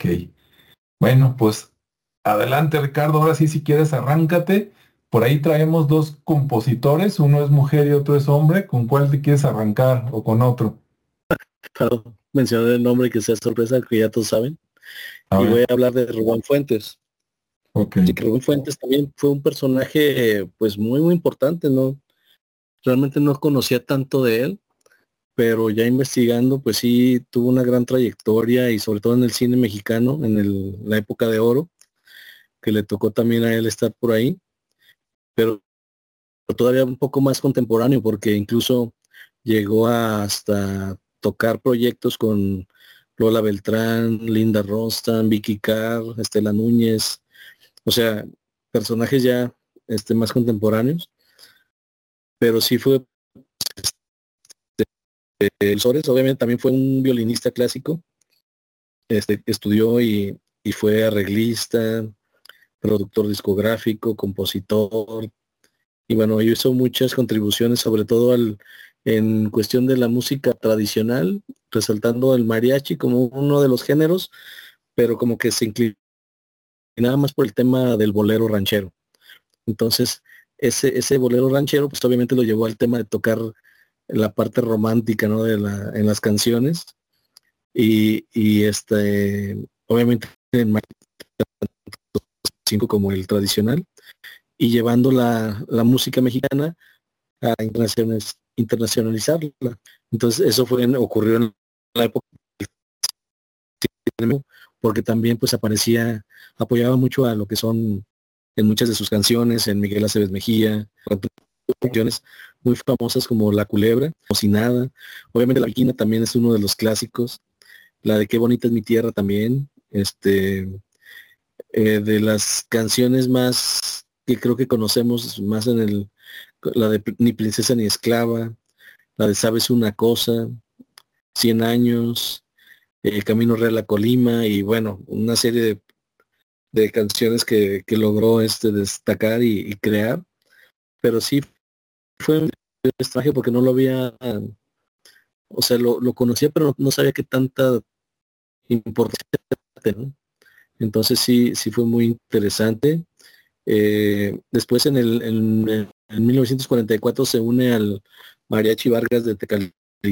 Bueno, pues adelante, Ricardo. Ahora sí, si quieres, arráncate. Por ahí traemos dos compositores, uno es mujer y otro es hombre. ¿Con cuál te quieres arrancar o con otro? Claro, mencionar el nombre que sea sorpresa, que ya todos saben. A Y ver, voy a hablar de Rubén Fuentes. ok. Sí, que Rubén Fuentes también fue un personaje eh, pues muy muy importante, ¿no? Realmente no conocía tanto de él, pero ya investigando pues sí tuvo una gran trayectoria y sobre todo en el cine mexicano, en el- la época de oro, que le tocó también a él estar por ahí, pero todavía un poco más contemporáneo porque incluso llegó a hasta tocar proyectos con Lola Beltrán, Linda Ronstadt, Vicky Carr, Estela Núñez, o sea, personajes ya este, más contemporáneos, pero sí fue, eh, Sores obviamente también fue un violinista clásico, este, estudió y, y fue arreglista, productor discográfico, compositor, y bueno, hizo muchas contribuciones, sobre todo al, en cuestión de la música tradicional, resaltando el mariachi como uno de los géneros, pero como que se inclinaba más por el tema del bolero ranchero. Entonces, ese, ese bolero ranchero, pues obviamente lo llevó al tema de tocar la parte romántica, ¿no? De la, en las canciones. Y, y este, obviamente en cinco como el tradicional, y llevando la, la música mexicana a internacionaliz- internacionalizarla. Entonces, eso fue en- ocurrió en la época porque también pues aparecía, apoyaba mucho a lo que son en muchas de sus canciones, en Miguel Aceves Mejía, canciones muy famosas como La Culebra, o Sin Nada. Obviamente La Viquina también es uno de los clásicos, la de Qué bonita es mi tierra también, este, eh, de las canciones más que creo que conocemos más en el, la de Ni princesa ni esclava, la de Sabes una cosa, Cien años, El Camino Real a Colima y bueno, una serie de, de canciones que, que logró este destacar y, y crear, pero sí fue un extraño porque no lo había, o sea, lo, lo conocía, pero no, no sabía qué tanta importancia, ¿no? Entonces sí, sí fue muy interesante. Eh, después en el en, en mil novecientos cuarenta y cuatro se une al Mariachi Vargas de Tecalitlán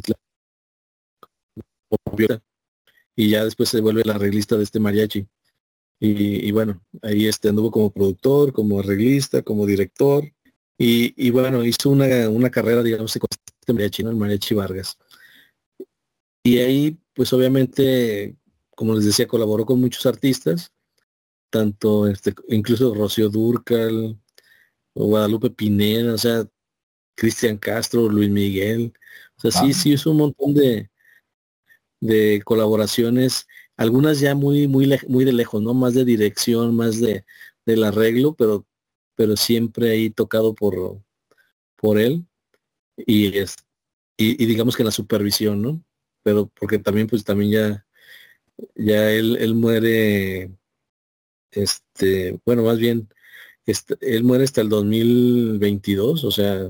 y ya después se vuelve la arreglista de este mariachi. Y, y bueno, ahí este anduvo como productor, como arreglista, como director. Y, y bueno, hizo una, una carrera, digamos, con este mariachi, ¿no? El Mariachi Vargas. Y ahí, pues obviamente, como les decía, colaboró con muchos artistas, tanto este, incluso Rocío Dúrcal, o Guadalupe Pineda, o sea, Cristian Castro, Luis Miguel. O sea, Ah, sí, sí hizo un montón de, de colaboraciones, algunas ya muy, muy, lej- muy de lejos, ¿no? Más de dirección, más de del arreglo, pero, pero siempre ahí tocado por, por él y, es, y, y digamos que en la supervisión, ¿no? Pero porque también, pues también ya, ya él, él muere, este, bueno, más bien Este, él muere hasta el dos mil veintidós, o sea,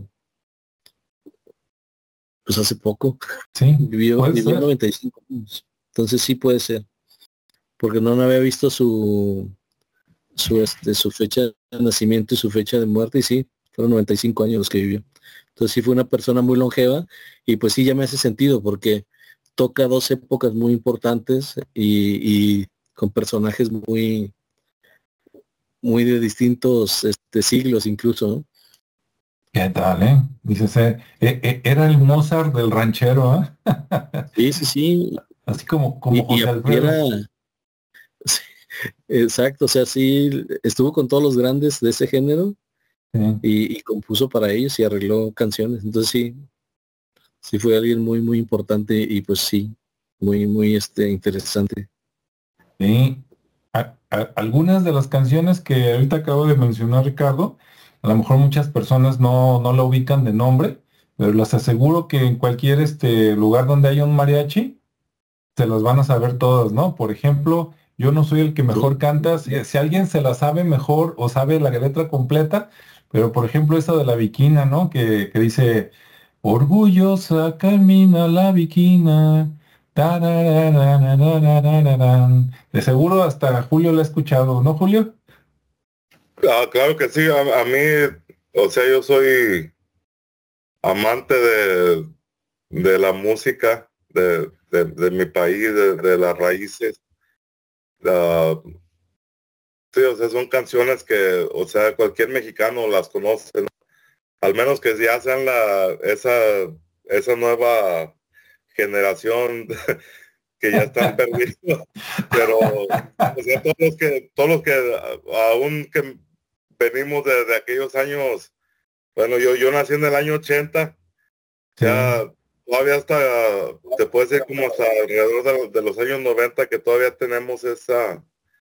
pues hace poco. Sí, Vivió, puede vivió ser. noventa y cinco años. Entonces sí puede ser, porque no, no había visto su, su, este, su fecha de nacimiento y su fecha de muerte, y sí, fueron noventa y cinco años los que vivió. Entonces sí fue una persona muy longeva, y pues sí ya me hace sentido, porque toca dos épocas muy importantes y, y con personajes muy, muy de distintos este, siglos incluso, ¿no? ¿Qué tal, eh? Dices, eh, eh, eh, era el Mozart del ranchero, ¿eh? Sí, sí, sí. Así como, como Y, y, José y era, Alfredo. sí, exacto, o sea, sí, estuvo con todos los grandes de ese género Sí. y, y compuso para ellos y arregló canciones. Entonces sí, sí fue alguien muy, muy importante y pues sí, muy, muy este, interesante. Sí. A- a- algunas de las canciones que ahorita acabo de mencionar, Ricardo, a lo mejor muchas personas no, no la ubican de nombre, pero les aseguro que en cualquier este, lugar donde haya un mariachi, se las van a saber todas, ¿no? Por ejemplo, yo no soy el que mejor Sí, canta, si, si alguien se la sabe mejor o sabe la letra completa, pero por ejemplo esa de la Viquina, ¿no? Que, que dice, orgullosa camina la Viquina. Tararararararararán". De seguro hasta Julio la ha escuchado, ¿no, Julio? Ah, claro que sí, a, a mí, o sea, yo soy amante de, de la música de, de, de mi país, de, de las raíces. Ah, sí, o sea, son canciones que, o sea, cualquier mexicano las conoce, ¿no? Al menos que ya sean la, esa, esa nueva generación que ya están perdidos, pero, o sea, todos los que, todos los que a- aún que venimos de, de aquellos años, bueno, yo, yo nací en el año ochenta. Sí, Ya todavía hasta, te puede decir como hasta alrededor de, de los años noventa que todavía tenemos esa,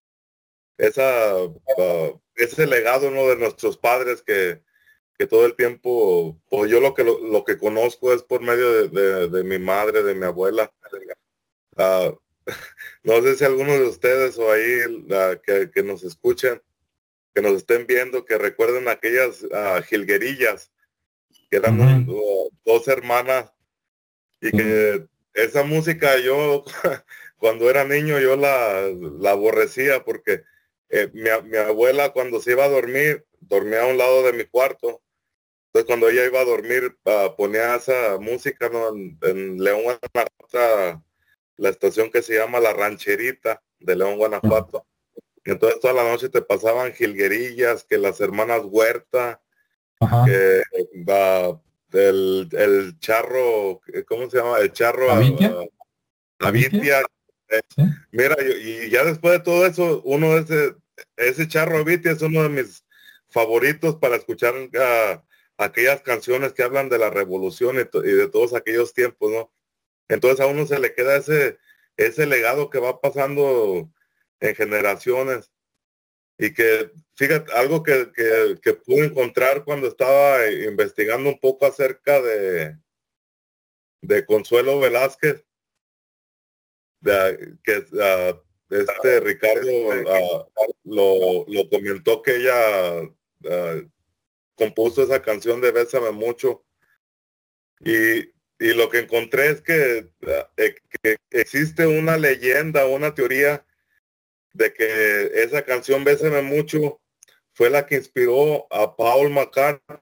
esa, ah, ese legado, ¿no? De nuestros padres que, que todo el tiempo, pues yo lo que lo, lo que conozco es por medio de, de- de mi madre, de mi abuela. Ah, no sé si algunos de ustedes o ahí la, que, que nos escuchen, que nos estén viendo, que recuerden aquellas ah, jilguerillas, que eran un- ujú, o- dos hermanas. Y sí, que esa música yo, cuando era niño, yo la, la aborrecía porque eh, mi, a- mi abuela cuando se iba a dormir, dormía a un lado de mi cuarto. Entonces cuando ella iba a dormir, ah, ponía esa música, ¿no? En, en León, Guanajuato, la estación que se llama La Rancherita de León, Guanajuato. Y entonces toda la noche te pasaban jilguerillas, que las hermanas Huerta, ajá. que ah, el, el charro, ¿cómo se llama? El charro ¿Avitia? ah, ¿Avitia? Avitia. eh, Sí. Mira, yo- y ya después de todo eso, uno de ese, ese charro Avitia es uno de mis favoritos para escuchar ah, aquellas canciones que hablan de la revolución y, to- y de todos aquellos tiempos, ¿no? Entonces a uno se le queda ese, ese legado que va pasando en generaciones. Y que, fíjate, algo que, que, que pude encontrar cuando estaba investigando un poco acerca de, de Consuelo Velázquez, de- que ah, este Ricardo ah, lo, lo comentó que ella ah, compuso esa canción de Bésame Mucho. Y, y lo que encontré es que, ah, eh, que existe una leyenda, una teoría de que esa canción Bésame Mucho fue la que inspiró a Paul McCartney,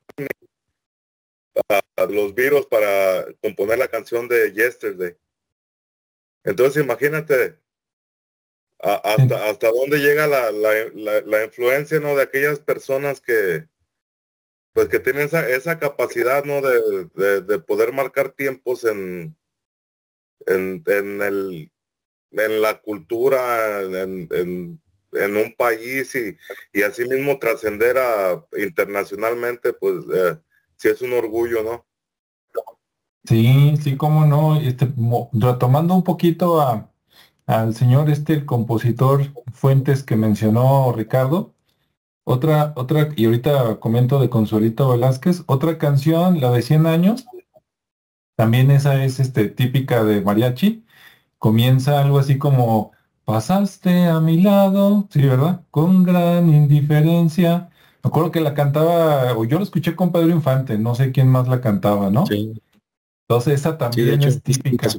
a los Beatles, para componer la canción de Yesterday. Entonces imagínate a- Sí. hasta, hasta dónde llega la, la, la, la influencia, ¿no? De aquellas personas que, pues, que tienen esa, esa capacidad, ¿no? De, de, de poder marcar tiempos en, en, en, el, en la cultura, en, en, en un país y, y así mismo trascender a internacionalmente, pues eh, sí es un orgullo, ¿no? Sí, sí, cómo no. Este, mo- retomando un poquito a, al señor este, el compositor Fuentes que mencionó Ricardo, otra, otra, y ahorita comento de Consuelito Velázquez, otra canción, la de Cien años, también esa es este, típica de mariachi, comienza algo así como, pasaste a mi lado, sí, ¿verdad? Con gran indiferencia, Me acuerdo que la cantaba, o yo la escuché con Pedro Infante, no sé quién más la cantaba, ¿no? Sí, Entonces esa sí, de también hecho. es típica.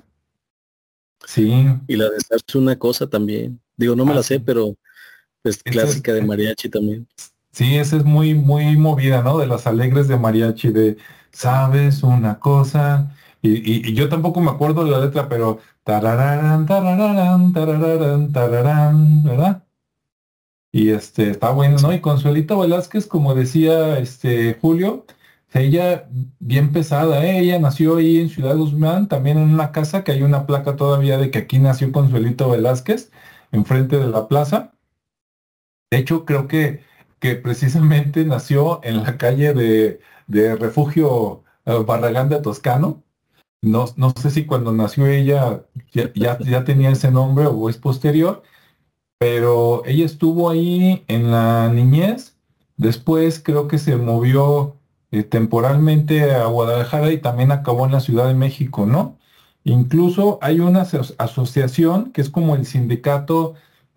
Sí, Y la de Darse una cosa también. Digo, no me ah, la sé, sí. pero es Esa es, clásica de mariachi también. sí, esa es muy, muy movida, ¿no? De las alegres de mariachi, de, ¿sabes una cosa? Y, y- y yo tampoco me acuerdo de la letra, pero tarararán, tarararán, tarararán, tararán, ¿verdad? Y este, está bueno, ¿no? Sí. Y Consuelito Velázquez, como decía este Julio, ella bien pesada, ¿eh? Ella nació ahí en Ciudad Guzmán, también en una casa que hay una placa todavía de que aquí nació Consuelito Velázquez, enfrente de la plaza. De hecho, creo que, que precisamente nació en la calle de, de Refugio eh, Barragán de Toscano. No, no sé si cuando nació ella ya, ya, ya tenía ese nombre o es posterior, pero ella estuvo ahí en la niñez. Después creo que se movió eh, temporalmente a Guadalajara y también acabó en la Ciudad de México, ¿no? Incluso hay una aso- asociación que es como el sindicato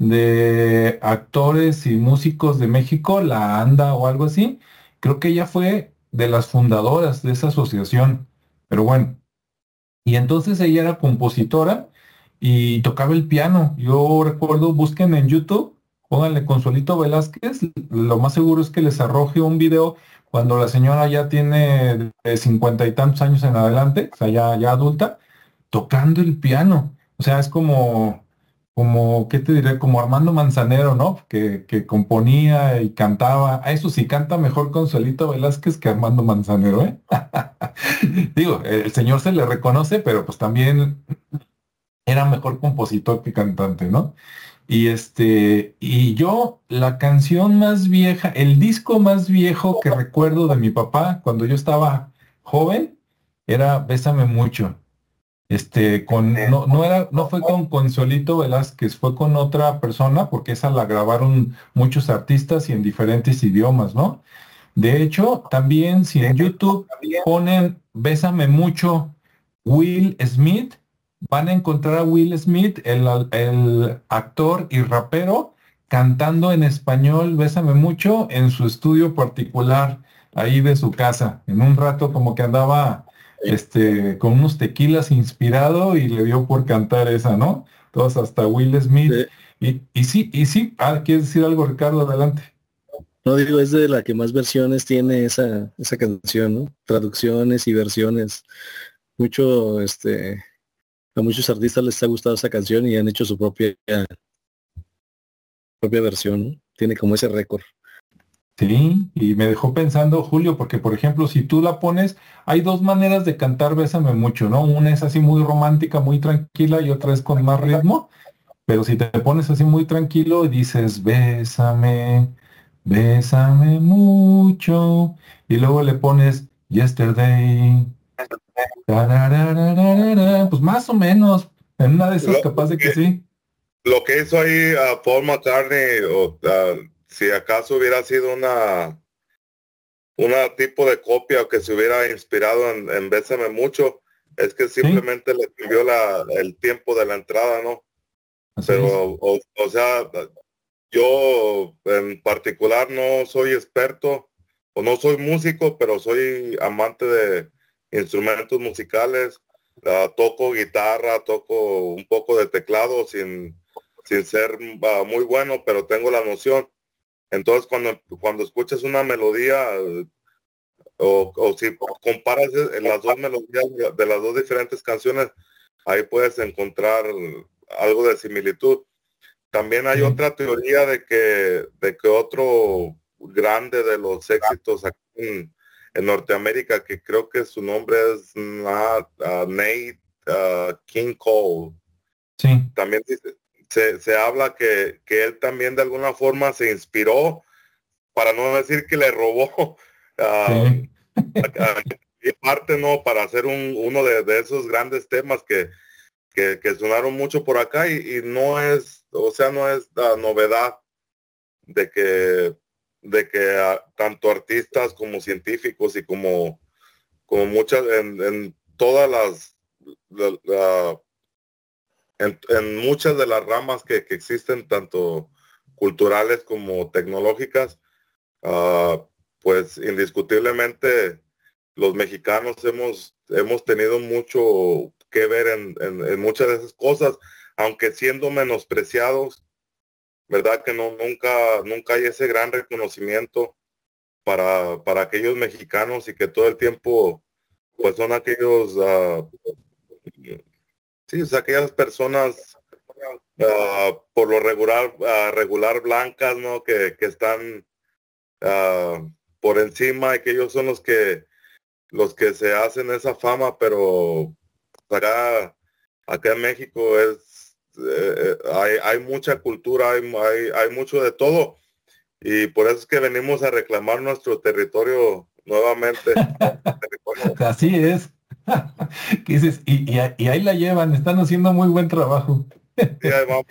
de actores y músicos de México, la ANDA o algo así. Creo que ella fue de las fundadoras de esa asociación. Pero bueno. Y entonces ella era compositora y tocaba el piano. Yo recuerdo, busquen en YouTube, pónganle Consuelito Velázquez, lo más seguro es que les arroje un video cuando la señora ya tiene de cincuenta y tantos años en adelante, o sea, ya, ya adulta, tocando el piano. O sea, es como, como, ¿qué te diré? Como Armando Manzanero, ¿no? Que, que componía y cantaba. A eso sí canta mejor Consuelito Velázquez que Armando Manzanero, ¿eh? Digo, el señor se le reconoce, pero pues también era mejor compositor que cantante, ¿no? Y este, y yo, la canción más vieja, el disco más viejo que recuerdo de mi papá cuando yo estaba joven, era Bésame mucho. Este, con, no, no era, no fue con Consuelito Velázquez, fue con otra persona, porque esa la grabaron muchos artistas y en diferentes idiomas, ¿no? De hecho, también si en YouTube ponen Bésame mucho Will Smith, van a encontrar a Will Smith, el, el actor y rapero, cantando en español Bésame mucho en su estudio particular, ahí de su casa. En un rato como que andaba este, con unos tequilas inspirado y le dio por cantar esa, ¿no? Todos hasta Will Smith. Eh, Y, y sí, y sí, ah, ¿quieres decir algo, Ricardo? Adelante. no digo, es de la que más versiones tiene esa, esa canción, ¿no? Traducciones y versiones. Mucho, este, a muchos artistas les ha gustado esa canción y han hecho su propia, propia versión, ¿no? Tiene como ese récord. Sí, y me dejó pensando, Julio, porque por ejemplo, si tú la pones, hay dos maneras de cantar Bésame mucho, ¿no? Una es así muy romántica, muy tranquila, y otra es con más ritmo, pero si te pones así muy tranquilo y dices, bésame, bésame mucho, y luego le pones Yesterday, tararararara, pues más o menos, en una de esas Lo, capaz de que que, sí. lo que hizo ahí a Paul McCartney, o ah, si acaso hubiera sido una, una tipo de copia o que se hubiera inspirado en, en Bésame mucho, es que Sí, simplemente le cambió la, el tiempo de la entrada, ¿no? así Pero, es. o, o sea, yo en particular no soy experto o no soy músico, pero soy amante de instrumentos musicales. Ah, toco guitarra, toco un poco de teclado sin, sin ser ah, muy bueno, pero tengo la noción. Entonces, cuando, cuando escuchas una melodía eh, o, o si comparas eh, las dos melodías de de las dos diferentes canciones, ahí puedes encontrar algo de similitud. También hay Sí. otra teoría de que, de que otro grande de los éxitos aquí en, en Norteamérica, que creo que su nombre es Nat- uh, Nate uh, King Cole, Sí, también dice- se, se habla que, que él también de alguna forma se inspiró, para no decir que le robó, um, sí. a- y parte no, para hacer un, uno de, de esos grandes temas que, que, que sonaron mucho por acá y, y no es, o sea, no es la novedad de que, de que ah, tanto artistas como científicos y como, como muchas, en, en todas las, la- la- en, en muchas de las ramas que, que existen, tanto culturales como tecnológicas, uh, pues indiscutiblemente los mexicanos hemos, hemos tenido mucho que ver en, en, en muchas de esas cosas, aunque siendo menospreciados, ¿verdad? Que no, nunca, nunca hay ese gran reconocimiento para, para aquellos mexicanos y que todo el tiempo, pues son aquellos, uh, sí, o sea, aquellas personas uh, por lo regular, uh, regular blancas, ¿no? Que, que están uh, por encima y que ellos son los que, los que se hacen esa fama, pero acá, acá en México es, eh, hay, hay mucha cultura, hay, hay, hay mucho de todo. Y por eso es que venimos a reclamar nuestro territorio nuevamente. Así es. ¿Qué dices? Y, y, y ahí la llevan, están haciendo muy buen trabajo. Sí, ahí vamos.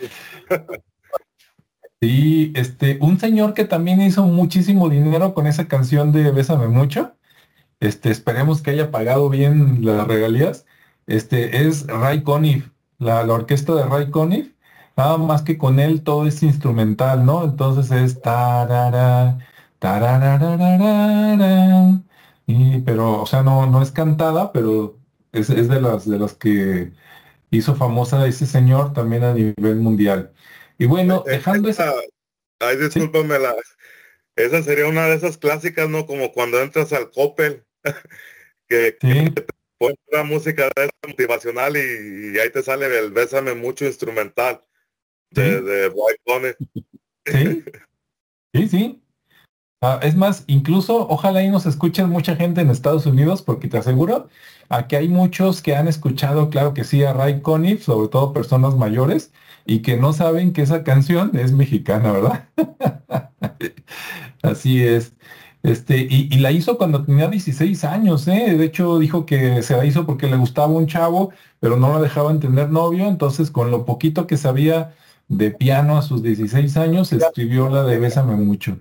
Sí, este, un señor que también hizo muchísimo dinero con esa canción de Bésame Mucho, este, esperemos que haya pagado bien las regalías, este, es Ray Conniff, la, la orquesta de Ray Conniff, nada más que con él todo es instrumental, ¿no? Entonces es tarara, tararararara, y, pero, o sea, no, no es cantada, pero es, es de las, de las que hizo famosa ese señor también a nivel mundial. Y bueno, Eh, dejando esa, esa- ay, sí, discúlpame, la, esa sería una de esas clásicas, ¿no? Como cuando entras al Coppel, que, que sí, pones una música de esa motivacional y, y ahí te sale el Bésame Mucho instrumental de, sí, de Boy Bunny. sí, sí, sí. Ah, es más, incluso ojalá y nos escuchen mucha gente en Estados Unidos, porque te aseguro, aquí hay muchos que han escuchado, claro que sí, a Ray Conniff, sobre todo personas mayores, y que no saben que esa canción es mexicana, ¿verdad? Así es. Este, y, y la hizo cuando tenía dieciséis años, ¿eh? De hecho, dijo que se la hizo porque le gustaba un chavo, pero no la dejaban tener novio, entonces con lo poquito que sabía de piano a sus dieciséis años, escribió la de Bésame Mucho.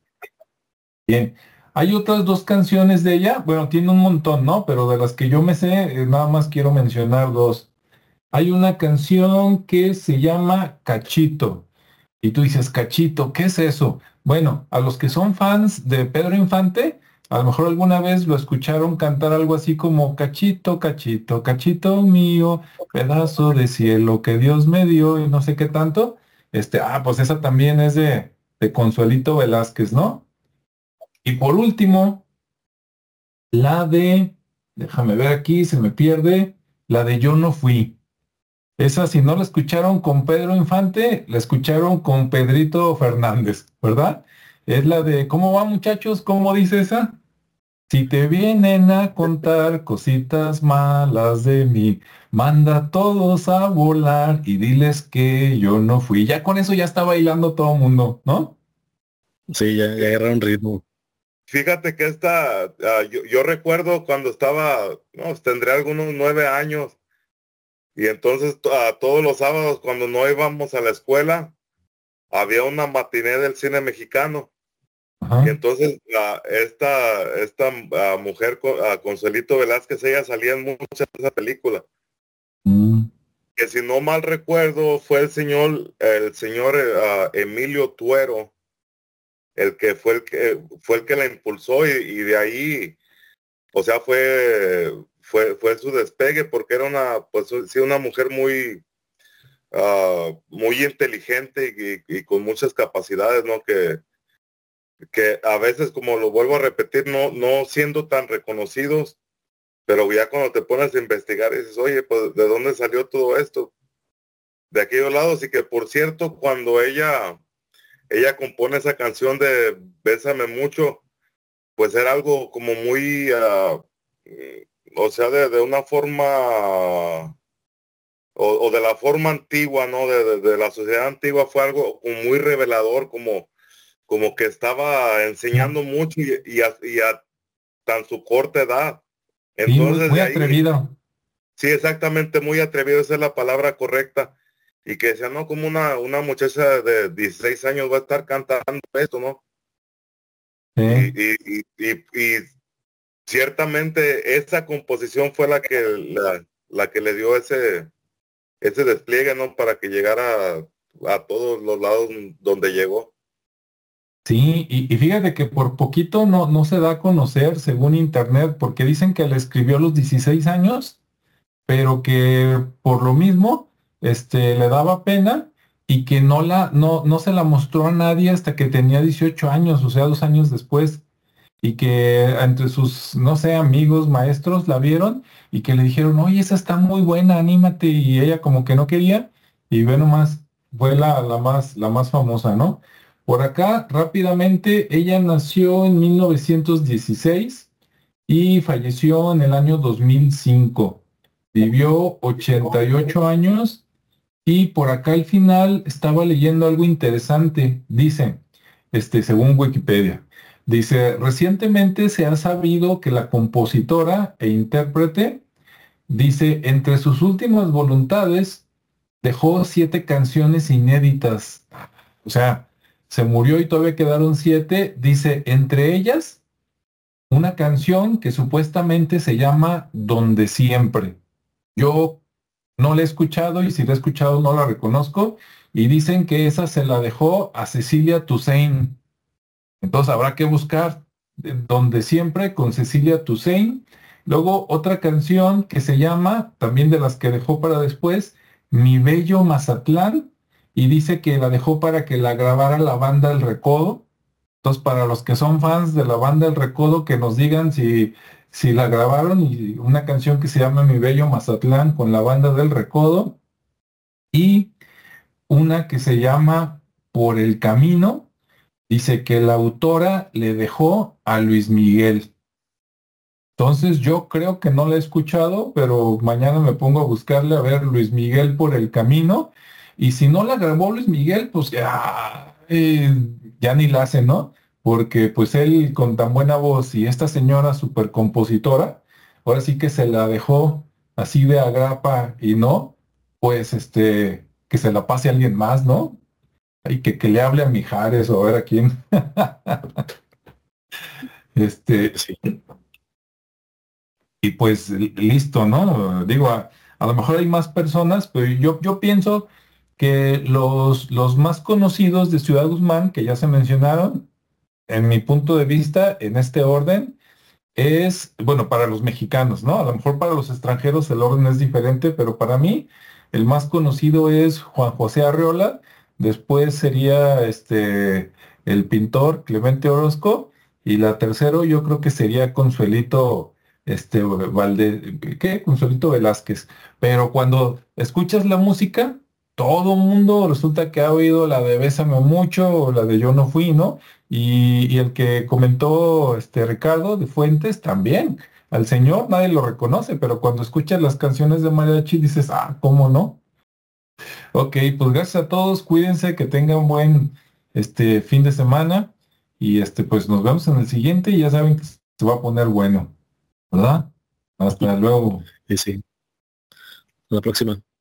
Bien, hay otras dos canciones de ella, bueno, tiene un montón, ¿no? Pero de las que yo me sé, eh, nada más quiero mencionar dos. Hay una canción que se llama Cachito. Y tú dices, Cachito, ¿qué es eso? Bueno, a los que son fans de Pedro Infante, a lo mejor alguna vez lo escucharon cantar algo así como Cachito, Cachito, Cachito mío, pedazo de cielo que Dios me dio y no sé qué tanto. Este, ah, pues esa también es de, de Consuelito Velázquez, ¿no? Y por último, la de, déjame ver aquí, se me pierde, la de Yo no fui. Esa, si no la escucharon con Pedro Infante, la escucharon con Pedrito Fernández, ¿verdad? Es la de, ¿cómo va muchachos? ¿Cómo dice esa? Si te vienen a contar cositas malas de mí, manda a todos a volar y diles que yo no fui. Ya con eso ya está bailando todo el mundo, ¿no? Sí, ya, ya agarraron ritmo. Fíjate que esta, ah, yo, yo recuerdo cuando estaba, no, pues, tendría algunos nueve años y entonces to- ah, todos los sábados cuando no íbamos a la escuela había una matiné del cine mexicano y Ajá. entonces ah, esta, esta ah, mujer, co- ah, Consuelito Velázquez, ella salía en muchas de esas películas. Mm, Que si no mal recuerdo fue el señor, el señor eh, ah, Emilio Tuero, el que fue el que fue el que la impulsó y, y de ahí, o sea, fue, fue, fue su despegue porque era una, pues sí, una mujer muy, ah, muy inteligente y, y con muchas capacidades, ¿no? Que, que a veces, como lo vuelvo a repetir, no, no siendo tan reconocidos, pero ya cuando te pones a investigar dices, oye, pues, ¿de dónde salió todo esto? De aquellos lados. Y que, por cierto, cuando ella, ella compone esa canción de Bésame Mucho, pues era algo como muy, uh, o sea, de, de una forma, o, o, de la forma antigua, ¿no? De, de, de, la sociedad antigua fue algo como muy revelador, como, como que estaba sí, enseñando mucho y, y, a, y a tan su corta edad. sí, muy, Entonces muy de ahí, atrevido. sí, exactamente, muy atrevido, esa es la palabra correcta. Y que decía, no, como una, una muchacha de dieciséis años va a estar cantando esto, ¿no? Sí. Y, y, y, y, y ciertamente esa composición fue la que la, la que le dio ese ese despliegue, ¿no? Para que llegara a, a todos los lados donde llegó. Sí, y, y fíjate que por poquito no, no se da a conocer según internet, porque dicen que le escribió a los dieciséis años, pero que por lo mismo este, le daba pena y que no, la, no, no se la mostró a nadie hasta que tenía dieciocho años, o sea, dos años después, y que entre sus, no sé, amigos, maestros la vieron y que le dijeron, oye, esa está muy buena, anímate, y ella como que no quería, y ve nomás, fue la, la más, la más famosa, ¿no? Por acá, rápidamente, ella nació en mil novecientos dieciséis y falleció en el año dos mil cinco. Vivió ochenta y ocho años y por acá al final estaba leyendo algo interesante. Dice, este, según Wikipedia, dice, recientemente se ha sabido que la compositora e intérprete, dice, entre sus últimas voluntades, dejó siete canciones inéditas. O sea, se murió y todavía quedaron siete. Dice, entre ellas una canción que supuestamente se llama Donde Siempre. Yo no la he escuchado y si la he escuchado no la reconozco y dicen que esa se la dejó a Cecilia Toussaint. Entonces habrá que buscar eh, Donde Siempre con Cecilia Toussaint. Luego otra canción que se llama, también de las que dejó para después, Mi Bello Mazatlán, y dice que la dejó para que la grabara la banda El Recodo. Entonces, para los que son fans de la banda El Recodo, que nos digan si, si la grabaron, y una canción que se llama Mi Bello Mazatlán con la banda del Recodo, y una que se llama Por el Camino, dice que la autora le dejó a Luis Miguel. Entonces, yo creo que no la he escuchado, pero mañana me pongo a buscarle a ver Luis Miguel Por el Camino, y si no la grabó Luis Miguel, pues ya, eh, ya ni la hace, ¿no? Porque pues él con tan buena voz y esta señora super compositora, ahora sí que se la dejó así de agrapa y no, pues este, que se la pase a alguien más, ¿no? Y que, que le hable a Mijares o a ver a quién. Este, Sí, y pues li- listo, ¿no? Digo, a, a lo mejor hay más personas, pero yo, yo pienso que los, los más conocidos de Ciudad Guzmán, que ya se mencionaron, en mi punto de vista, en este orden, es, bueno, para los mexicanos, ¿no? A lo mejor para los extranjeros el orden es diferente, pero para mí el más conocido es Juan José Arreola, después sería este, el pintor Clemente Orozco, y la tercero yo creo que sería Consuelito, este, Valde, ¿qué? Consuelito Velázquez. Pero cuando escuchas la música, todo mundo resulta que ha oído la de Bésame Mucho o la de Yo No Fui, ¿no? Y, y el que comentó este Ricardo de Fuentes también. Al señor nadie lo reconoce, pero cuando escuchas las canciones de mariachi dices, ah, ¿cómo no? Ok, pues gracias a todos, cuídense, que tengan buen este fin de semana y este pues nos vemos en el siguiente y ya saben que se va a poner bueno, ¿verdad? Hasta luego. sí, sí. A la próxima.